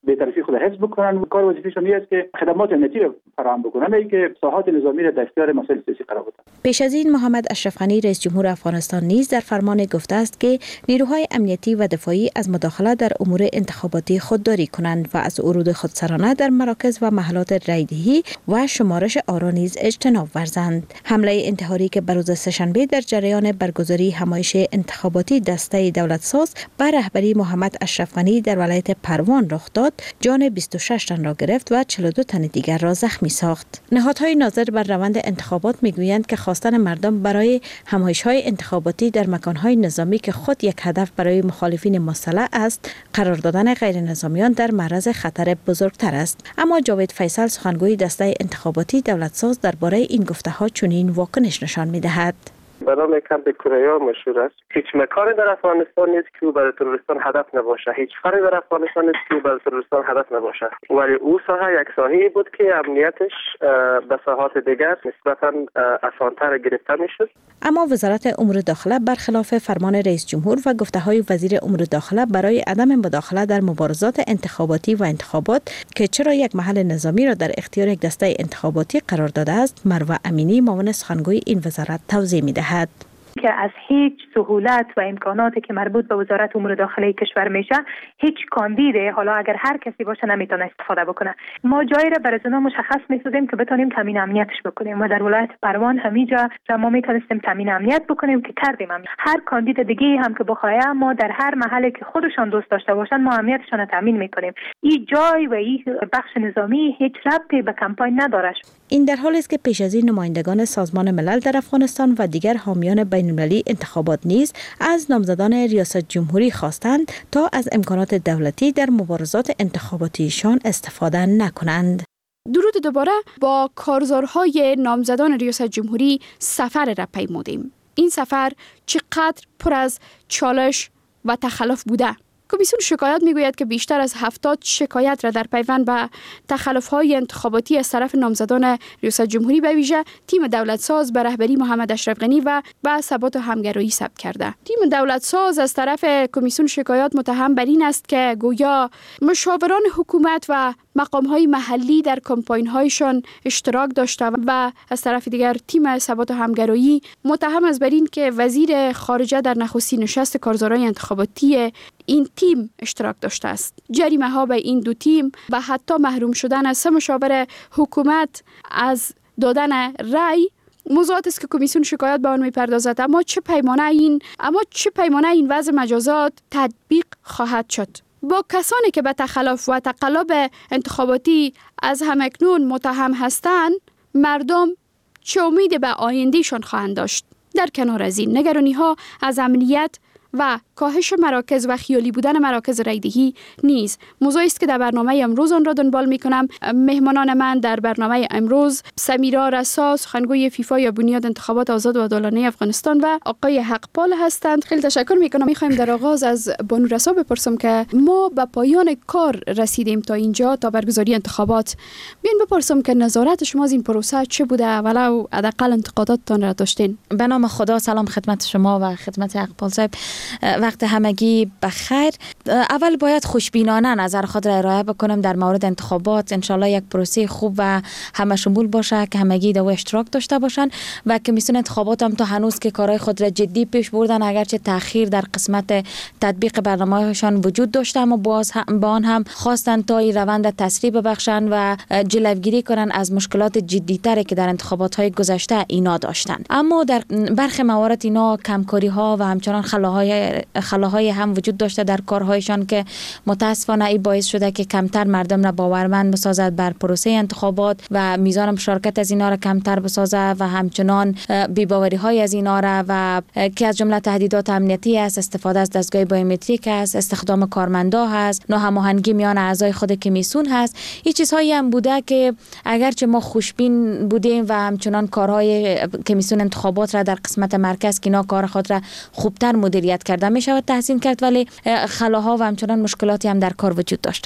بی‌طرفی خود حفظ بکنن. کار وظیفه‌شون است که خدمات امنیتی را فراهم بکنن، نه اینکه ساحات نظامی را در اختیار مسائل سیاسی قرار بدن. پیش از این محمد اشرف غنی رئیس جمهور افغانستان نیز در فرمان گفته است که نیروهای امنیتی و دفاعی از مداخله در امور انتخاباتی خودداری کنند و از ورود خودسرانه در مراکز و محلات رایدهی و شمارش آرا نیز اجتناب ورزند. حمله انتحاری که بروز سه‌شنبه در جریان برگزاری همایش انتخاباتی دسته دولتساز بر رهبری محمد اشرف غنی در ولایت پروان رخ داد، جان بیست و شش تن را گرفت و چهل و دو تن دیگر را زخمی ساخت. نهادهای ناظر بر روند انتخابات میگویند که خواستن مردم برای همایش‌های انتخاباتی در مکان‌های نظامی که خود یک هدف برای مخالفین مسلح است، قرار دادن غیر نظامیان در معرض خطر بزرگتر است. اما جاوید فیصل سخنگوی دسته انتخاباتی دولتساز درباره این گفته‌ها چنین واکنش نشان می‌دهد. به نام کمپ کریا مشهور است. هیچ مکانی در افغانستان نیست که او برای تروریستان هدف نباشه. هیچ فری در افغانستان نیست که او برای تروریستان هدف نباشه. ولی او ساحه یک ساحه‌ای بود که امنیتش به ساحات دیگر نسبتاً آسان‌تر گرفته میشد. اما وزارت امور داخله برخلاف فرمان رئیس جمهور و گفته‌های وزیر امور داخله برای عدم مداخله در مبارزات انتخاباتی و انتخابات که چرا یک محل نظامی را در اختیار یک دسته انتخاباتی قرار داده است، مروه امینی معاون سخنگوی این وزارت توضیح می‌دهد. که از هیچ سهولت و امکاناتی که مربوط به وزارت امور داخلی کشور میشه هیچ کاندیده، حالا اگر هر کسی باشه، نمیتونه استفاده بکنه. ما جایی را برای اونا مشخص می‌سازیم که بتونیم تامین امنیتش بکنیم و در ولایت پروان همینجا ما میتونستیم تامین امنیت بکنیم که کردیم. هر کاندید دیگه هم که بخواد، ما در هر محلی که خودشان دوست داشته باشن ما امنیتشان رو تامین میکنیم. این جای و این بخش نظامی هیچ ربطی به کمپاین نداره. این در حالی است که پیش از این نمایندگان سازمان ملل در افغانستان و دیگر حامیان بین‌المللی انتخابات نیز از نامزدان ریاست جمهوری خواستند تا از امکانات دولتی در مبارزات انتخاباتیشان استفاده نکنند. درود دوباره. با کارزارهای نامزدان ریاست جمهوری سفر را پیمودیم. این سفر چقدر پر از چالش و تخلف بوده. کمیسیون شکایات میگوید که بیشتر از هفتاد شکایت را در پیوند به تخلف‌های انتخاباتی از طرف نامزدان ریاست جمهوری به ویژه تیم دولتساز به رهبری محمد اشرف غنی و به ثبات و همگرایی ثبت کرده. تیم دولتساز از طرف کمیسیون شکایات متهم بر این است که گویا مشاوران حکومت و مقام‌های محلی در کمپاین‌هایشان اشتراک داشته و از طرف دیگر تیم ثبات و همگرایی متهم است بر این که وزیر خارجه در نخستین نشست کارزارهای انتخاباتی این تیم اشتراک داشته است. جریمه ها به این دو تیم و حتی محروم شدن از سه مشاور حکومت از دادن رأی موضوعات است که کمیسیون شکایات به آن می‌پردازد. اما چه پیمانه این اما چه پیمانه این وضع مجازات تطبیق خواهد شد؟ با کسانی که به تخلف و تقلب انتخاباتی از همکنون متهم هستند، مردم چه امید به آیندهشان خواهند داشت؟ در کنار از این نگرانی ها از امنیت و کاهش مراکز و خیالی بودن مراکز رایدهی نیز موضوعی است که در برنامه امروز آن را دنبال می‌کنم. مهمانان من در برنامه امروز سمیرا رسا، سخنگوی فیفا یا بنیاد انتخابات آزاد و عادلانه افغانستان و آقای حقپال هستند. خیلی تشکر می‌کنم. می‌خوایم در آغاز از بانو رسا بپرسم که ما به پایان کار رسیدیم تا اینجا، تا برگزاری انتخابات. بیاین بپرسم که نظارت شما از این پروسه چه بوده، ولو حداقل انتقاداتتان را داشتین. به نام خدا، سلام خدمت شما و خدمت حقپال صاحب. وقت همگی بخیر. اول باید خوشبینانه نظر خود را ارائه بکنم در مورد انتخابات. انشالله یک پروسه خوب و همه شمول باشه که همگی در اشتراک داشته باشن و کمیسیون انتخابات هم تا هنوز که کارهای خود را جدی پیش بردن، اگرچه تأخیر در قسمت تطبیق برنامه‌هاشان وجود داشته، اما باز هم با آن هم خواستن تا این روند تسریع ببخشن و جلوگیری کنن از مشکلات جدی‌تری که در انتخابات‌های گذشته اینا داشتن. اما در برخی موارد اینا کمکاری‌ها و همچنان خلاهای خلاهای هم وجود داشته در کارهایشان که متاسفانه این باعث شده که کمتر مردم را باورمند بسازد بر پروسه انتخابات و میزان مشارکت از اینا را کمتر بسازد و همچنان بی‌باوری های از اینا را و که از جمله تهدیدات امنیتی است، استفاده از دستگاه بایومتریک است، استخدام کارمندا هست، ناهماهنگی میان اعضای خود کمیسیون هست. این چیزهایی هم بوده که اگرچه ما خوشبین بودیم و همچنان کارهای کمیسیون انتخابات را در قسمت مرکز که اینا کار خود را خوبتر مدیریت کرده می شود تحسین کرد، ولی خلاها و همچنان مشکلاتی هم در کار وجود داشته.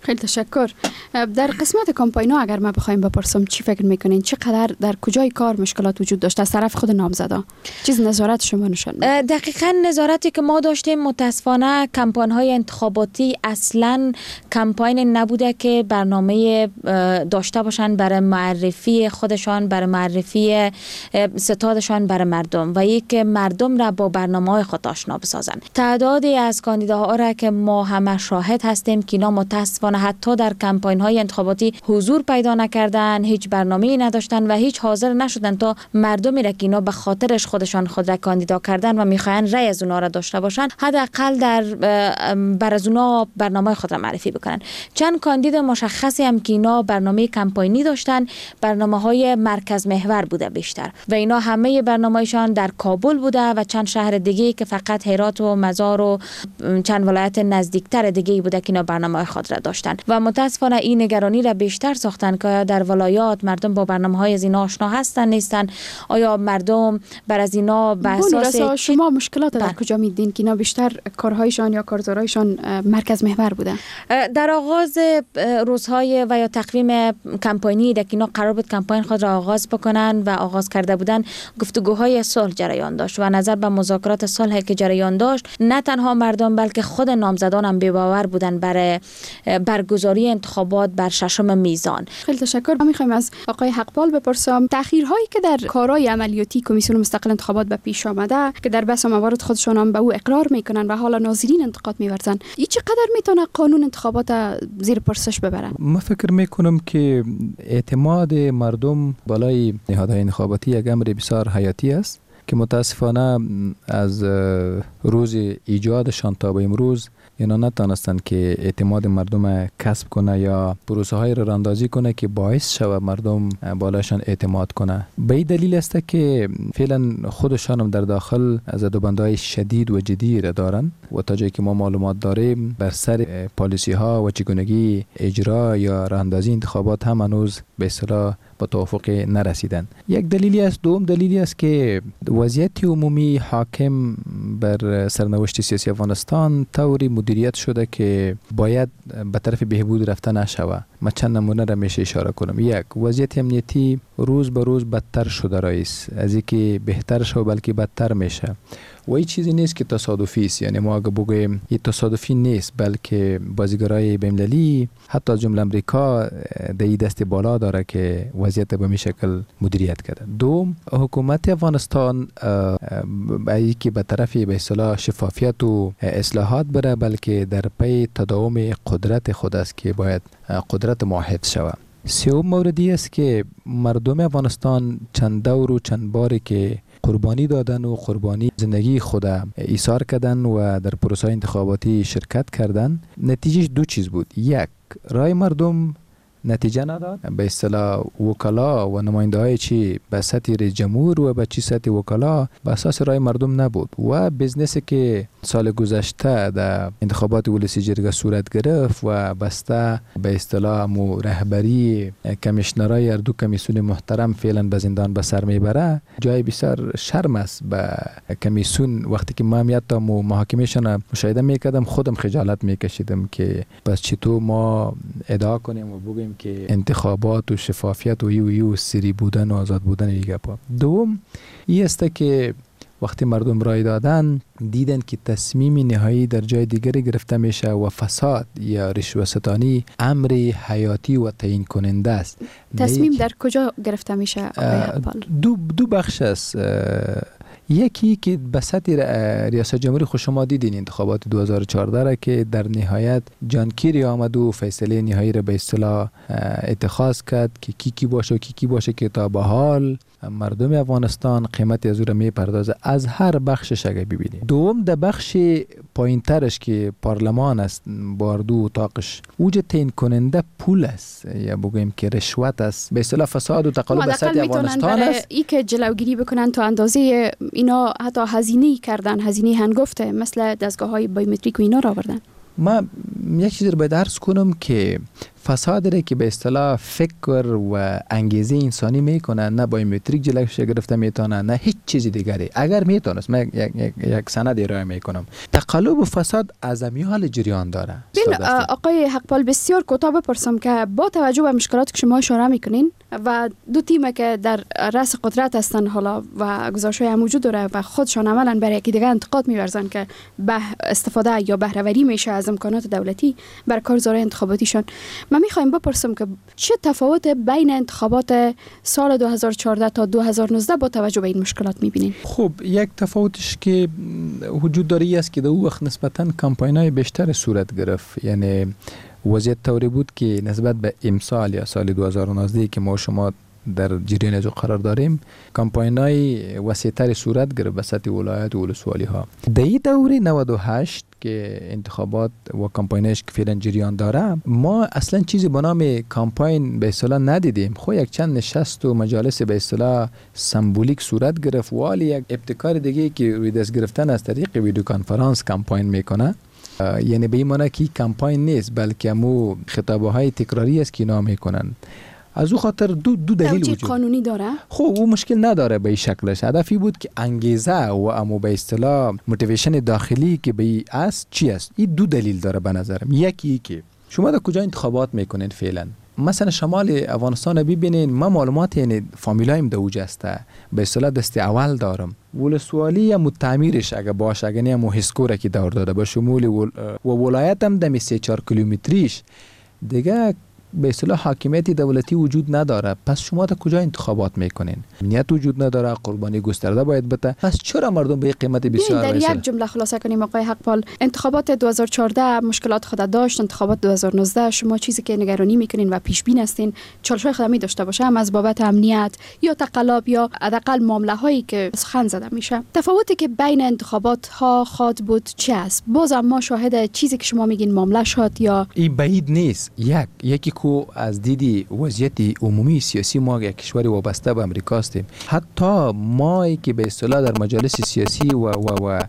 خیلی تشکر. در قسمت کمپاین‌ها اگر ما بخوایم بپرسم چی فکر میکنین چقدر در کجای کار مشکلات وجود داشت از طرف خود نامزدا؟ چیز نظارت شما نشون میده؟ دقیقاً نظارتی که ما داشتیم متاسفانه کمپاین‌های انتخاباتی اصلاً کمپاین نبوده که برنامه داشته باشن برای معرفی خودشان، برای معرفی ستادشان برای مردم و یک مردم را با برنامه‌های خود آشنا بسازن. تعدادی از کاندیداها را که ما همه شاهد هستیم که اینا متاسفانه حتی در کمپاین‌های انتخاباتی حضور پیدا نکردن، هیچ برنامه‌ای نداشتن و هیچ حاضر نشدن تا مردمی را که اینا به خاطرش خودشان خود را کاندیدا کردن و میخواین رأی از اونها را داشته باشن حداقل در بر از اونها برنامه خود را معرفی بکنن. چند کاندید مشخصی هم که اینا برنامه کمپاینی داشتن، برنامه‌های مرکز محور بوده بیشتر و اینا همه برنامه‌شان در کابل بوده و چند شهر دیگه که فقط هرات و مزار و چند ولایت نزدیکتر دیگه بوده که اینا برنامه خود را داشتن و متاسفانه این نگرانی را بیشتر ساختن که آیا در ولایات مردم با برنامه‌های از اینا آشنا هستن نیستن، آیا مردم بر از اینا به اساس شما مشکلات در کجا میدین که اینا بیشتر کارهایشان یا کارزارهایشان مرکز محور بوده؟ در آغاز روزهای و یا تقویم کمپاینی که اینا قرار بود کمپاین خود را آغاز بکنن و آغاز کرده بودن گفتگوهای صلح جریان داشت و نظر به مذاکرات صلح که جریان داشت نه تنها مردم بلکه خود نامزدان هم بی‌باور بودن برای برگزاری انتخابات بر ششم میزان. خیلی تشکر. ما می‌خوایم از آقای حقپال بپرسم تأخیرهایی که در کارهای عملیاتی کمیسیون مستقل انتخابات به پیش آمده که در بحث موارد خودشون هم به او اقرار میکنن و حالا ناظرین انتقاد می‌ورزن، این چقدر میتونه قانون انتخابات زیر پرسش ببره؟ من فکر میکنم که اعتماد مردم بالای نهادهای انتخاباتی یک امر بسیار حیاتی است که متاسفانه از روز ایجادشان تا به امروز اینا نتانستند که اعتماد مردم کسب کنه یا پروسه های را راندازی کنه که باعث شود مردم بالایشان اعتماد کنه. به این دلیل است که فعلا خودشان هم در داخل زدوبندهای شدید و جدی را دارن و تا جایی که ما معلومات داریم بر سر پالیسی ها و چگونگی اجرا یا راندازی انتخابات هم هنوز به اصطلاح با توافق نرسیدن. یک دلیلی است. دوم دلیلی است که وضعیت عمومی حاکم بر سرنوشت سیاسی افغانستان طوری مدیریت شده که باید به طرف بهبود رفته نشوه. من چند نمونه را میشه اشاره کنم. یک، وضعیت امنیتی روز به روز بدتر شده رئیس، از اینکه بهتر شو بلکه بدتر میشه و این چیزی نیست که تصادفی است. یعنی ما اگه بگوییم این تصادفی نیست بلکه بازیگرای بین‌المللی حتی از جمله امریکا در این دست بالا داره که وضعیت به می شکل مدیریت کرده. دوم، حکومت افغانستان ای که به طرف به اصطلاح شفافیت و اصلاحات بره بلکه در پی تداوم قدرت خود است که باید قدرت محافظ شود. سوم موردی است که مردم افغانستان چند دور و چند باری که قربانی دادن و قربانی زندگی خود ایثار کردن و در پروسه انتخاباتی شرکت کردن، نتیجهش دو چیز بود. یک، رای مردم نتیجه نداد. به اصطلاح وکلا و نماینده های چی به سطح رئیس جمهور و به چی سطح وکلا به اساس رای مردم نبود و بزنسی که سال گذشته در انتخابات ولسی جرگه صورت گرفت و بسته به اصطلاح مو رهبری کمیشنرای هر دو کمیسیون محترم فعلا به زندان به سر میبره، جای بسیار شرم است به کمیسیون. وقتی که ما میاد تا مو محاکمهشون مشاهده میکردم خودم خجالت میکشیدم که بس چطور ما ادعا کنیم و بگیم که انتخابات و شفافیت و یو یو سری بودن و آزاد بودن دیگه پا. دوم این است که وقتی مردم رای دادن دیدن که تصمیم نهایی در جای دیگری گرفته میشه و فساد یا رشوه ستانی امر حیاتی و تعیین کننده است. تصمیم در کجا گرفته میشه؟ دو دو بخش است. یکی که به سطح ریاست جمهوری خود شما دیدین انتخابات دو هزار و چهارده را که در نهایت جان کیری آمد و فیصله نهایی را به اصطلاح اتخاذ کرد که کی کی باشه و کی کی باشه که تا به حال مردم افغانستان قیمت از او را می پردازه. از هر بخشش اگه ببینیم. دوم در بخش پایینترش که پارلمان است با دو اتاقش اوج تعیین کننده پول است یا بگوییم که رشوت است، به اصطلاح فساد و تقلب به سطح افغانستان است. ای که جلوگیری بکنن تا اندازه اینا حتی هزینه کردن، هزینه هنگفته مثل دستگاه های بایومتریک و اینا را آوردن. ما یک چیزی رو باید عرض کنم که فساد را که به اصطلاح فکر و انگیزه انسانی میکنه، نه بایومتریک جلوش گرفته میتونه، نه هیچ چیزی دیگری. اگر میتونست من یک, یک, یک سند ارائه میکنم. تقلب و فساد از حال جریان داره. بین آقای حقپال بسیار کوتاه بپرسم که با توجه به مشکلات که شما اشاره میکنین و دو تیم که در رأس قدرت هستن حالا و گزارش‌های هم وجود داره و خودشان عملاً برای یکی دیگه انتقاد می‌ورزن که به استفاده یا بهره‌وری میشه از امکانات دولتی بر کارزارهای انتخاباتیشان، من می‌خوایم بپرسم که چه تفاوت بین انتخابات سال دو هزار و چهارده تا دو هزار و نوزده با توجه به این مشکلات می‌بینین؟ خب یک تفاوتش که وجود داره است که در اون وقت نسبتاً کمپاین‌های بیشتر صورت گرفت. یعنی وضعیت طوری بود که نسبت به امسال یا سال دو هزار و نوزده که ما شما در جریان از قرار داریم، کمپاین‌های وسیع‌تر صورت گرفت به سطح ولایت و ولسوالی‌ها. در این دوره نود و هشت که انتخابات و کمپاینش که فعلا جریان داره، ما اصلا چیزی به نام کمپاین به اصطلاح ندیدیم. خو یک چند نشست و مجالس به اصطلاح سمبولیک صورت گرفت، ولی یک ابتکار دیگه که روی دست گرفتن از طریق ویدیو کنفرانس کمپاین میکنه. یعنی به این معنی که کمپاین نیست بلکه مو خطابه های تکراری است که اینا میکنن. از او خاطر دو دو دلیل وجود قانونی داره. خب او مشکل نداره به این شکلش. هدفی بود که انگیزه و امو به اصطلاح موتیویشن داخلی که به این است چی است. این دو دلیل داره به نظرم. یکی که شما در کجا انتخابات میکنین فعلا، مثلا شمال افغانستان ببینین، ما معلومات یعنی فامیلایم در اوج است، به اصطلاح دست اول دارم. ولسوالی یا متعمیرش اگه باشه، اگه نه مو هسکوره که دور داده با شمول ول... و ولایت هم دمی سه چهار کیلومتریش دیگه به اصطلاح حاکمیت دولتی وجود نداره. پس شما تا کجا انتخابات میکنین؟ امنیت وجود نداره، قربانی گسترده باید بده. پس چرا مردم به قیمت بسیار در یک جمله خلاصه کنیم آقای حقپال، انتخابات دو هزار و چهارده مشکلات خود داشت، انتخابات دو هزار و نوزده شما چیزی که نگرانی میکنین و پیش بین هستین چالش‌های خودمی داشته باشه، هم از بابت امنیت یا تقلب یا حداقل معامله هایی که سخن زده میشه. تفاوتی که بین انتخابات ها خواد بود چه است؟ باز ما شاهد چیزی که شما میگین معامله شد یا این بعید نیست. یک یکی از دیدی وضعیت عمومی سیاسی ما یک کشور وابسته به امریکا هستیم. حتی ما که به اصطلاح در مجالس سیاسی و و و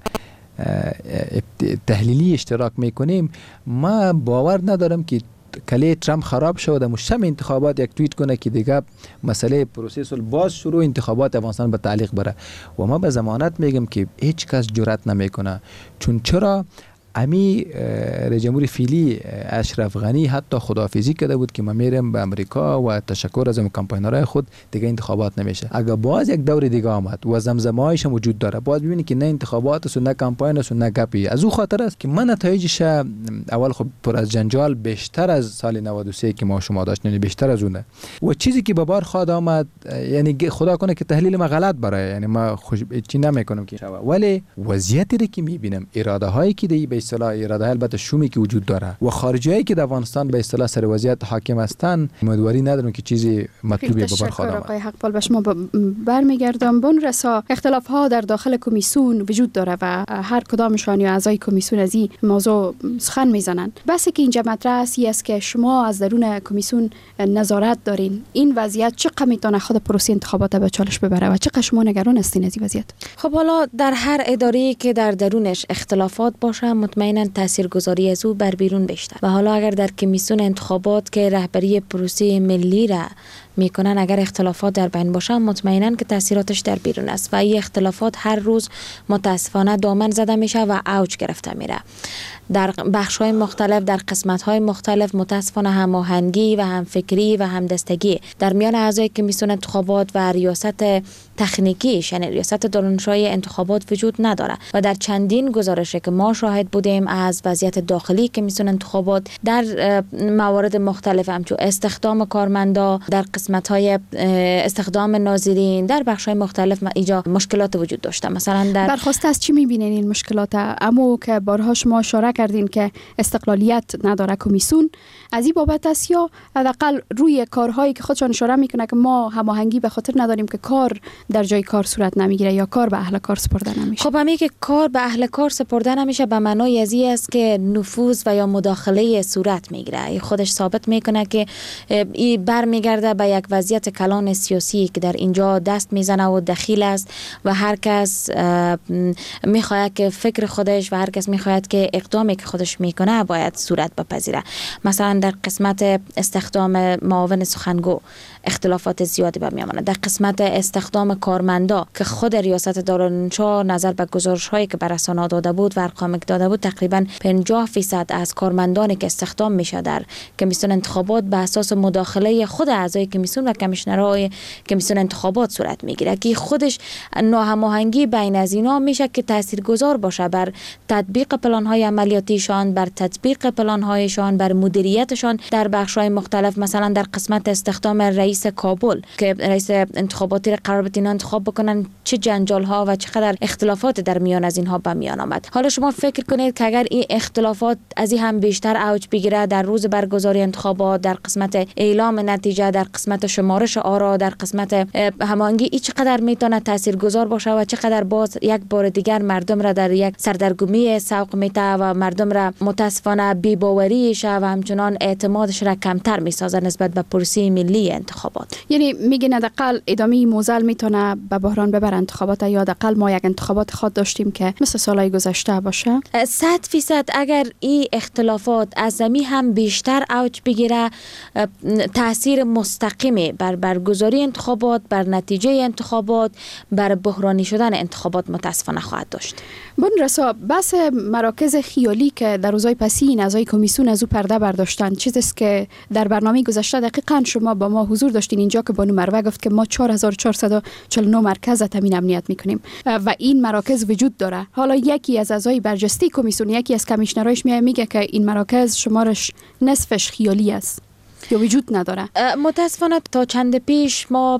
تحلیلی اشتراک میکنیم، ما باور ندارم که کلی ترامپ خراب شد و مشم انتخابات یک توییت کنه که دیگه مسئله پروسس باز شروع انتخابات افغانستان به تعلیق بره. و ما به ضمانت میگم که هیچ کس جرئت نمیکنه. چون چرا؟ امی رئیس جمهور فعلی اشرف غنی حتی خداحافظی کرده بود که ما میرم به امریکا و تشکر از کمپاینرهای خود دیگه انتخابات نمیشه. اگر باز یک دور دیگه آمد و زمزمه‌هایش وجود داره، باز ببینی که نه انتخابات است و نه کمپاین است و نه گپی. از او خاطر است که من نتایجش اول خب پر از جنجال بیشتر از سال نود و سه که ما شما داشت، یعنی بیشتر از اونه. و چیزی که به بار خواهد آمد، یعنی خدا کنه که تحلیل ما غلط بره، یعنی ما خوش چی نمیکنم که شوه، ولی وضعیتی رو که میبینم، اراده هایی که دی به اصطلاح اراده البته شومی که وجود داره و خارجیایی که در افغانستان به اصطلاح سر وضعیت حاکم هستن، امیدواری ندارم که چیزی مطلوبی به بار خواهد آمد. آقای حقپال به شما برمیگردم. بون رسا اختلاف ها در داخل کمیسیون وجود داره و هر کدامشان یا اعضای کمیسیون از این موضوع سخن میزنن. بس که اینجا مطرح است که شما از درون کمیسیون نظارت دارین، این وضعیت چقدر میتونه خود پروسه انتخابات به چالش ببره و چقدر شما نگران هستین از این وضعیت؟ خب حالا در هر اداره‌ای که در درونش اختلافات باشه، مطمئنا تاثیرگذاری از او بر بیرون بیشتر. و حالا اگر در کمیسیون انتخابات که رهبری پروسه ملی را میکنن اگر اختلافات در بین باشه، مطمئنا که تاثیراتش در بیرون است و این اختلافات هر روز متاسفانه دامن زده میشه و اوج گرفته میره. در بخش‌های مختلف، در قسمت‌های مختلف متاسفانه هماهنگی و همفکری و همدستگی در میان اعضای کمیسیون انتخابات و ریاست تکنیکیش، یعنی ریاست دانشگاهی انتخابات وجود نداره. و در چندین گزارشی که ما شاهد بودیم از وضعیت داخلی کمیسیون انتخابات در موارد مختلف، همچون استخدام کارمندا، در قسمت‌های استخدام ناظرین، در بخش‌های مختلف اینجا مشکلات وجود داشته. مثلا در برخواسته از چی می‌بینین این مشکلات؟ اما که بارها شما اشاره کردین که استقلالیت نداره کمیسیون، از این بابت است یا حداقل روی کارهایی که خودشان اشاره میکنه که ما هماهنگی به خاطر نداریم که کار در جای کار صورت نمیگیره یا کار به اهل کار سپرده نمیشه؟ خب همین که کار به اهل کار سپرده نمیشه به معنای از این است که نفوذ و یا مداخله صورت میگیره. خودش ثابت میکنه که این برمیگرده به یک وضعیت کلان سیاسی که در اینجا دست میزنه و دخیل است و هر کس میخواهد که فکر خودش و هر کس میخواهد که اقدامی که خودش میکنه باید صورت بپذیره. مثلا در قسمت استخدام معاون سخنگو اختلافات زیادی به میامانه. در قسمت استخدام کارمندا که خود ریاست دارالانشا نظر به گزارش هایی که به رسانه‌ها داده بود و ارقامی که داده بود، تقریبا پنجاه درصد از کارمندانی که استخدام میشه در کمیسیون انتخابات به اساس مداخله خود اعضای کمیسیون و کمیشنرهای کمیسیون انتخابات صورت میگیره که خودش ناهماهنگی بین از اینا میشه که تاثیرگذار باشه بر تطبیق پلان های عملیاتیشان، بر تطبیق پلان هایشان، بر مدیریتشان در بخش های مختلف. مثلا در قسمت استخدام رئیس کابل که رئیس انتخاباتی را قرار بود اینا انتخاب بکنن، چه جنجال ها و چقدر اختلافات در میان از اینها به میان آمد. حالا شما فکر کنید که اگر این اختلافات از این هم بیشتر اوج بگیره در روز برگزاری انتخابات، در قسمت اعلام نتیجه، در قسمت شمارش آرا، در قسمت هماهنگی، این چقدر میتونه تاثیرگذار باشه و چقدر باز یک بار دیگر مردم را در یک سردرگمی سوق میته و مردم را متاسفانه بی‌باوریش و همچنان اعتمادش را کمتر میسازه نسبت به پروسه ملی انتخابات. یعنی میگین حداقل ادامه موزل میتونه به بحران ببره انتخابات، یا حداقل ما یک انتخابات خود داشتیم که مثل سالهای گذشته باشه؟ صد فیصد اگر این اختلافات از زمین هم بیشتر اوج بگیره، تاثیر مستقیمی بر برگزاری انتخابات، بر نتیجه انتخابات، بر بحرانی شدن انتخابات متاسفانه خواهد داشت. بون رسا بحث مراکز خیالی که در روزهای پسین اعضای کمیسیون از او پرده برداشتن، چیزی است که در برنامه گذشته دقیقاً شما با ما حضور داشتین اینجا که بانو مروه گفت که ما چهار هزار و چهارصد و چهل و نه مرکز تامین امنیت میکنیم و این مراکز وجود داره. حالا یکی از اعضای برجسته کمیسیون، یکی از کمیشنرایش میاد میگه که این مراکز شمارش نصفش خیالی است یا وجود نداره. متاسفانه تا چند پیش ما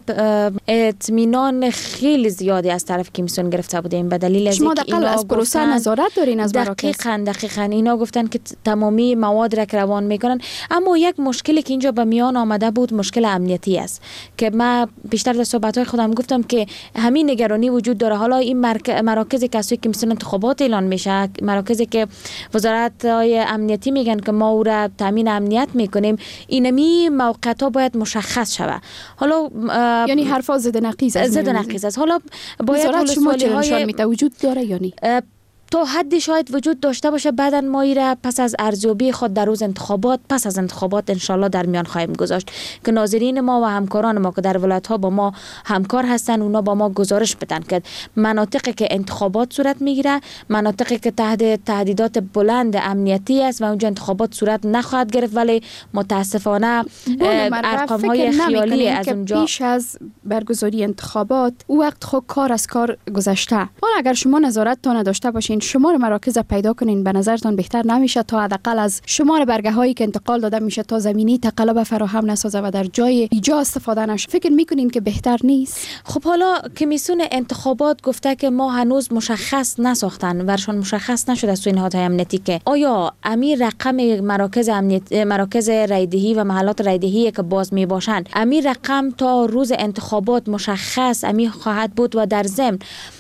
اطمینان خیلی زیادی از طرف کمیسیون گرفته بودیم به دلیل از اینکه اینا از پروسه نظارت دارین از مراکز. دقیقاً دقیقاً اینا گفتن که تمامی مواد را که روان میکنن، اما یک مشکلی که اینجا به میان آمده بود مشکل امنیتی است که من بیشتر در صحبت‌های خودم گفتم که همین نگرانی وجود داره. حالا این مراکزی که از سوی کمیسیون انتخابات اعلان میشه، مراکزی که وزارت‌های امنیتی میگن که ما او را تامین امنیت میکنیم، این می موقعیت ها باید مشخص شود. حالا یعنی حرفا زد نقیض است. زد نقیض است. حالا باید ولسوالی های وجود داره یا نه؟ تا حدی شاید وجود داشته باشه. بعداً ما ایره پس از ارزیابی خود در روز انتخابات، پس از انتخابات انشالله در میان خواهیم گذاشت که ناظرین ما و همکاران ما که در ولایت ها با ما همکار هستن اونا با ما گزارش بدن که مناطقی که انتخابات صورت میگیره، مناطقی که تحت تهدیدات بلند امنیتی است و اونجا انتخابات صورت نخواهد گرفت، ولی متاسفانه ارقام های خیالی از اونجا پیش از برگزاری انتخابات او وقت خود کار از کار گذشته. حالا اگر شما نظارت تا نداشته باشین، شمار مراکز پیدا کنین، به نظرتان بهتر نمیشه تا حداقل از شمار برگه هایی که انتقال داده میشه تا زمینی تقلب فراهم نسازه و در جای ایجا استفاده نشه؟ فکر میکنین که بهتر نیست؟ خب حالا کمیسیون انتخابات گفته که ما هنوز مشخص نساختن، ورشان مشخص نشده از سوی نهادهای امنیتی که آیا امیر رقم مراکز امنیت مراکز رایدهی و محلات رایدهی که باز می باشند، امیر رقم تا روز انتخابات مشخص امیر خواهد بود و در ضمن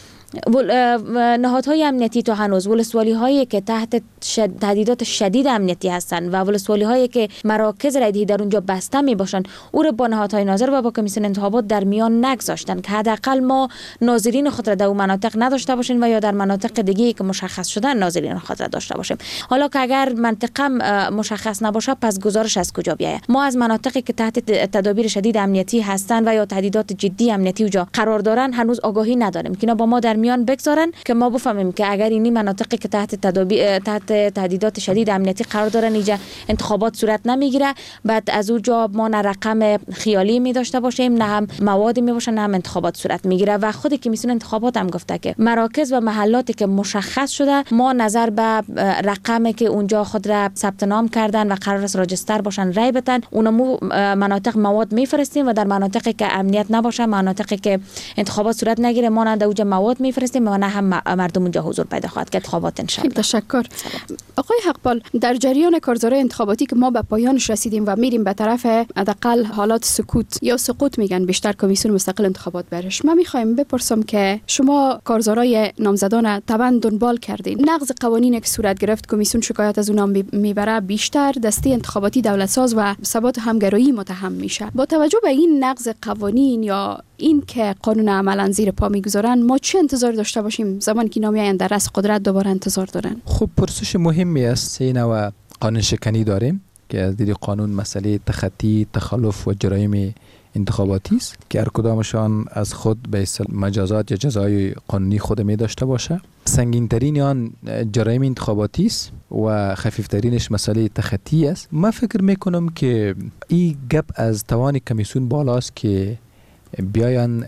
نهادهای امنیتی تا هنوز ولسوالی هایی که تحت شد... تهدیدات شدید امنیتی هستند و ولسوالی هایی که مراکز رایدهی در اونجا بسته می باشند، او را با نهادهای ناظر و با کمیسیون انتخابات در میان نگذاشتند که حداقل ما ناظرین خود را در اون مناطق نداشته باشیم و یا در مناطق دیگه که مشخص شدن ناظرین خود را داشته باشیم. حالا که اگر منطقه مشخص نباشه، پس گزارش از کجا بیاید؟ ما از مناطقی که تحت تدابیر شدید امنیتی هستند و یا تهدیدات جدی امنیتی اونجا قرار دارن هنوز آگاهی نداریم که اینا با ما در میان بگذارن که ما بفهمیم که اگر اینی مناطقی که تحت تدابیر تحت تهدیدات شدید امنیتی قرار دارن اینجا انتخابات صورت نمیگیره، بعد از اونجا ما نه رقم خیالی می داشته باشیم، نه هم مواد می باشه، نه هم انتخابات صورت میگیره. و خود کمیسیون انتخابات هم گفته که مراکز و محلاتی که مشخص شده، ما نظر به رقمی که اونجا خود را ثبت نام کردن و قرار است راجستر باشن رای بدن، اونمو مناطق مواد میفرستیم و در مناطقی که امنیت نباشه، مناطقی که انتخابات صورت نگیره، ما نه در اونجا مواد می میفرستیم و نه هم مردم اونجا حضور پیدا خواهد کرد انتخابات ان شاء الله. تشکر. آقای حقپال، در جریان کارزارهای انتخاباتی که ما به پایانش رسیدیم و میریم به طرف حداقل حالات سکوت یا سقوط میگن بیشتر کمیسیون مستقل انتخابات برش، ما میخوایم بپرسم که شما کارزارهای نامزدان طبعا دنبال کردین. نقض قوانین که صورت گرفت کمیسیون شکایت از اونها میبره، بیشتر دسته انتخاباتی دولت ساز و ثبات همگرایی متهم میشه. با توجه به این نقض قوانین یا این که قانون عملا زیر پا میگذارن، ما چه انتظار داشته باشیم زمانی که نامی آیند در رأس قدرت دوباره انتظار دارن؟ خب پرسش مهمی است. این نوع قانون شکنی داریم که از دید قانون مسئله تخطی، تخلف و جرایم انتخاباتی است که هر کدامشان از خود به اصطلاح مجازات یا جزای قانونی خود می داشته باشه. سنگین ترین آن جرایم انتخاباتی است و خفیف ترینش مسئله تخطی است. من فکر میکنم که این گپ از توان کمیسیون بالاست که بیاین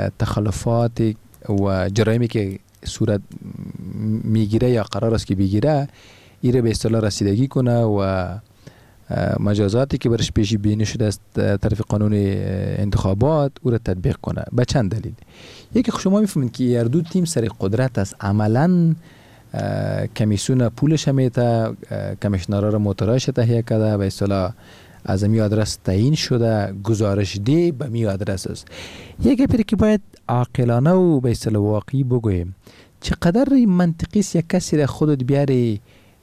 تخلفات و جرایمی که صورت میگیره یا قرار است که بگیره ایره به اصطلاح رسیدگی کنه و مجازاتی که برش پیشی بینی شده از طرف قانون انتخابات او را تطبیق کنه. به چند دلیل. یکی شما میفهمید که هر دو تیم سر قدرت است، عملا کمیسیون پولش میته، کمیشنرها را موتورایش تهیه کرده، به اصطلاح از می آدرس تعیین شده، گزارش دی به می آدرس است. یکی پری که باید عاقلانه و به اصطلاح واقعی بگویم چقدر منطقی است یک کسی را خودت بیاری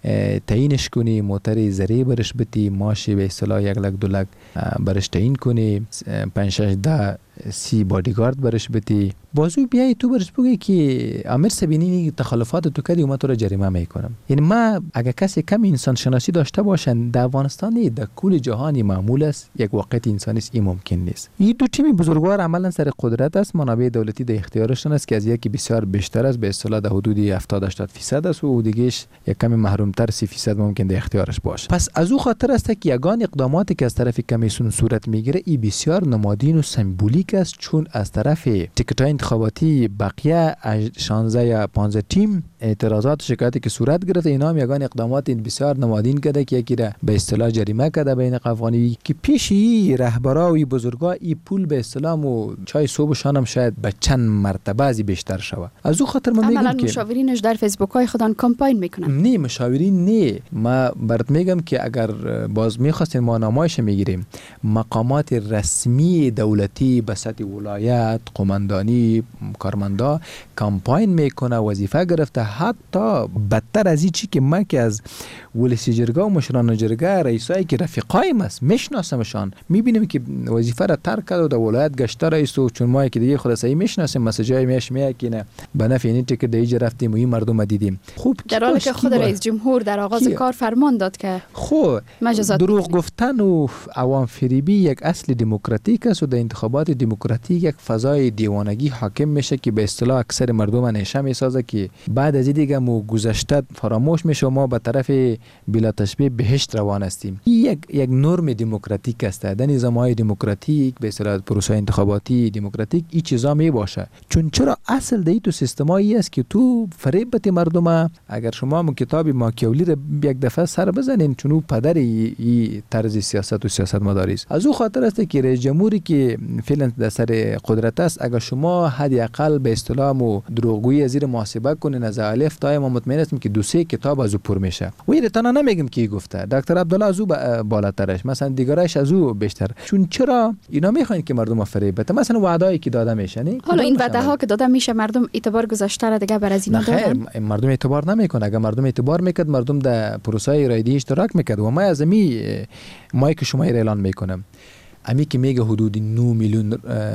تعیینش کنی، موتر زری برش بتی، ماشی به اصطلاح یک لک دو لک برش تعیین کنی، پنج شش ده سی بادیگارد برش بتی، بازو بیایی تو برش بگی که امیر سبینی تخلفات تو کردی و من تو را جریمه میکنم. یعنی ما اگر کسی کم انسان شناسی داشته باشن در افغانستان نه، در کل جهانی معمول است، یک واقعیت انسانی است، این ممکن نیست. این دو تیم بزرگوار عملا سر قدرت است، منابع دولتی در اختیارشون است که از یکی بسیار بیشتر است، به اصطلاح در حدود هفتاد هشتاد درصد است و دیگهش یک کمی محروم تر سی درصد ممکن در اختیارش باشه. پس از او خاطر است که یگان اقداماتی که از طرف کمیسیون صورت میگیره ای بسیار نمادین و سمبولیک است، چون از طرف تیکت‌های انتخاباتی بقیه شانزده یا پانزده تیم اعتراضات و شکایتی که صورت گرفته اینا هم یگان اقدامات بسیار نمادین کرده که یکی را به اصطلاح جریمه کرده بین افغانی که پیشی رهبرا و بزرگا ای پول به اصطلاح و چای صبحشان هم شاید به چند مرتبه از بیشتر شود. از او خاطر من میگم که مشاورینش در فیسبوک های خودان کمپاین میکنن. نه مشاورین نه، ما برات میگم که اگر باز میخواستین ما نمایش میگیریم مقامات رسمی دولتی به سطح ولایت، قماندانی، کارمندا کمپاین میکنه، وظیفه گرفته، حتی بدتر از این چی که ما که از ولسی جرگه و مشران جرگه رئیسایی که رفیقایم است میشناسمشان، میبینیم که وظیفه را ترک کرد و در ولایت گشته رئیس و چون ما که دیگه خود صحیح میشناسیم مسیجای میش میکنه به نفع این که دیگه رفتیم و این مردم دیدیم. خوب در حالی که خود رئیس جمهور در آغاز کار فرمان داد که خب دروغ گفتن و عوام فریبی یک اصل دموکراتیک است و در انتخابات دموکراتیک یک فضای دیوانگی حاکم میشه که به اصطلاح اکثر مردم نشه میسازه که بعد از دیگه مو گذشته فراموش میشه، ما به طرف بلا تشبیه بهشت روان هستیم. این یک یک نرم دموکراتیک است. در نظام‌های دموکراتیک به اصطلاح پروسه انتخاباتی دموکراتیک این چیزا می باشه. چون چرا اصل دی تو سیستمایی است که تو فریب بده مردم. اگر شما مو کتاب ماکیاولی رو یک دفعه سر بزنین چون او پدر این طرز سیاست و سیاست مداری است. از او خاطر است که رئیس جمهوری که فعلا در سر قدرت است اگر شما حد اقل به اصطلاح مو دروغگویی زیر محاسبه کنین از الف تا ما مطمئن هستیم که دو سه کتاب از او پر میشه. و این تنها نمیگم که گفته دکتر عبدالله از او بالاترش، مثلا دیگرش از او بیشتر. چون چرا اینا میخواین که مردم فریب بده؟ مثلا وعده‌ای که داده میشه نه، حالا این وعده ها که داده میشه مردم اعتبار گذاشته را دیگه بر از اینا دارن. مردم اعتبار نمیکنه. اگر مردم اعتبار میکرد مردم در پروسه ارائه اشتراک میکرد. و ما از می مایی که شما اعلان میکنم امی که میگه حدود نه میلیون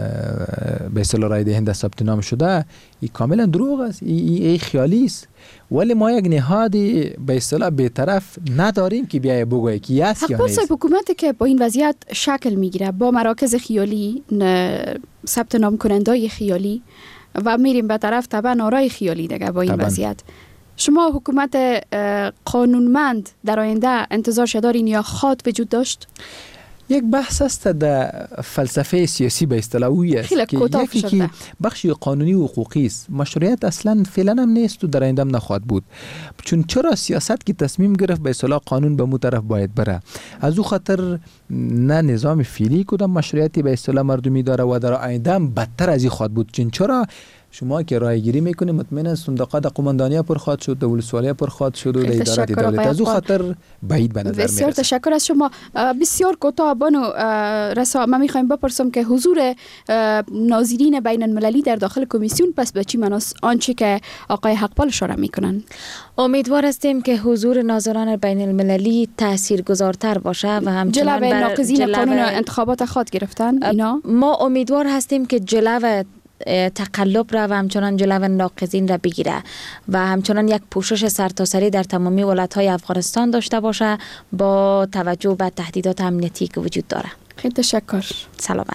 به اصطلاح رای دهنده ثبت نام شده، این کاملا دروغ است، این ای خیالی است. ولی ما یک نهاد به اصطلاح بی‌طرف نداریم که بیای بگویه که است یا نیست. حکومتی که با این وضعیت شکل میگیره با مراکز خیالی، ثبت نام کنندای خیالی و میریم به طرف طبعا آرای خیالی دیگه با این طبعا. وضعیت شما حکومت قانونمند در آینده انتظار دارین یا خواهد وجود داشت؟ یک بحث است در فلسفه سیاسی به اصطلاح اویی است که یکی که بخشی قانونی و حقوقی است. مشروعیت اصلا فعلا هم نیست و در آینده هم نخواهد بود. چون چرا سیاست که تصمیم گرفت به اصطلاح قانون به مو طرف باید بره. از او خاطر نه نظام فعلی کدام مشروعیتی به اصطلاح مردمی داره و در آینده هم بدتر از این خواهد بود. چون چرا شما که رای گیری میکنید مطمئنا صندوقات قماندانی پر خواهد شد، ولسوالی پر خواهد شد و ادارات دولت. از او خاطر بعید به نظر میرسه. بسیار تشکر از شما. بسیار کوتاه بانو رسا ما میخوایم بپرسم که حضور ناظرین بین المللی در داخل کمیسیون پس به چی معناست آنچه که آقای حقپال اشاره میکنن؟ امیدوار هستیم که حضور ناظران بین المللی تاثیرگذارتر باشه و همچنان جلوه ناقضین قانون انتخابات خود گرفتن اینا. ما امیدوار هستیم که جلوه تقلب را و همچنان جلوه ناقضین را بگیره و همچنان یک پوشش سرتاسری در تمامی ولایت‌های افغانستان داشته باشه با توجه به تهدیدات امنیتی که وجود داره. خیلی تشکر. سلامت.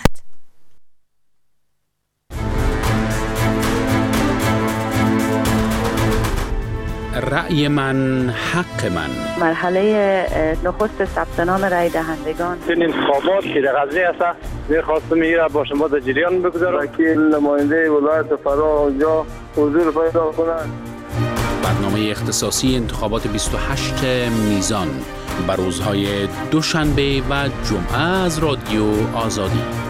رأی من حق من. مرحله نخست ثبت نام رای دهندگان. این انتخابات که در غزنی است می‌خواستم میره با شما در جریان بگذارم که نماینده ولایت فرا اونجا حضور پیدا کنند. برنامه اختصاصی انتخابات بیست و هشت میزان بر روزهای دوشنبه و جمعه از رادیو آزادی.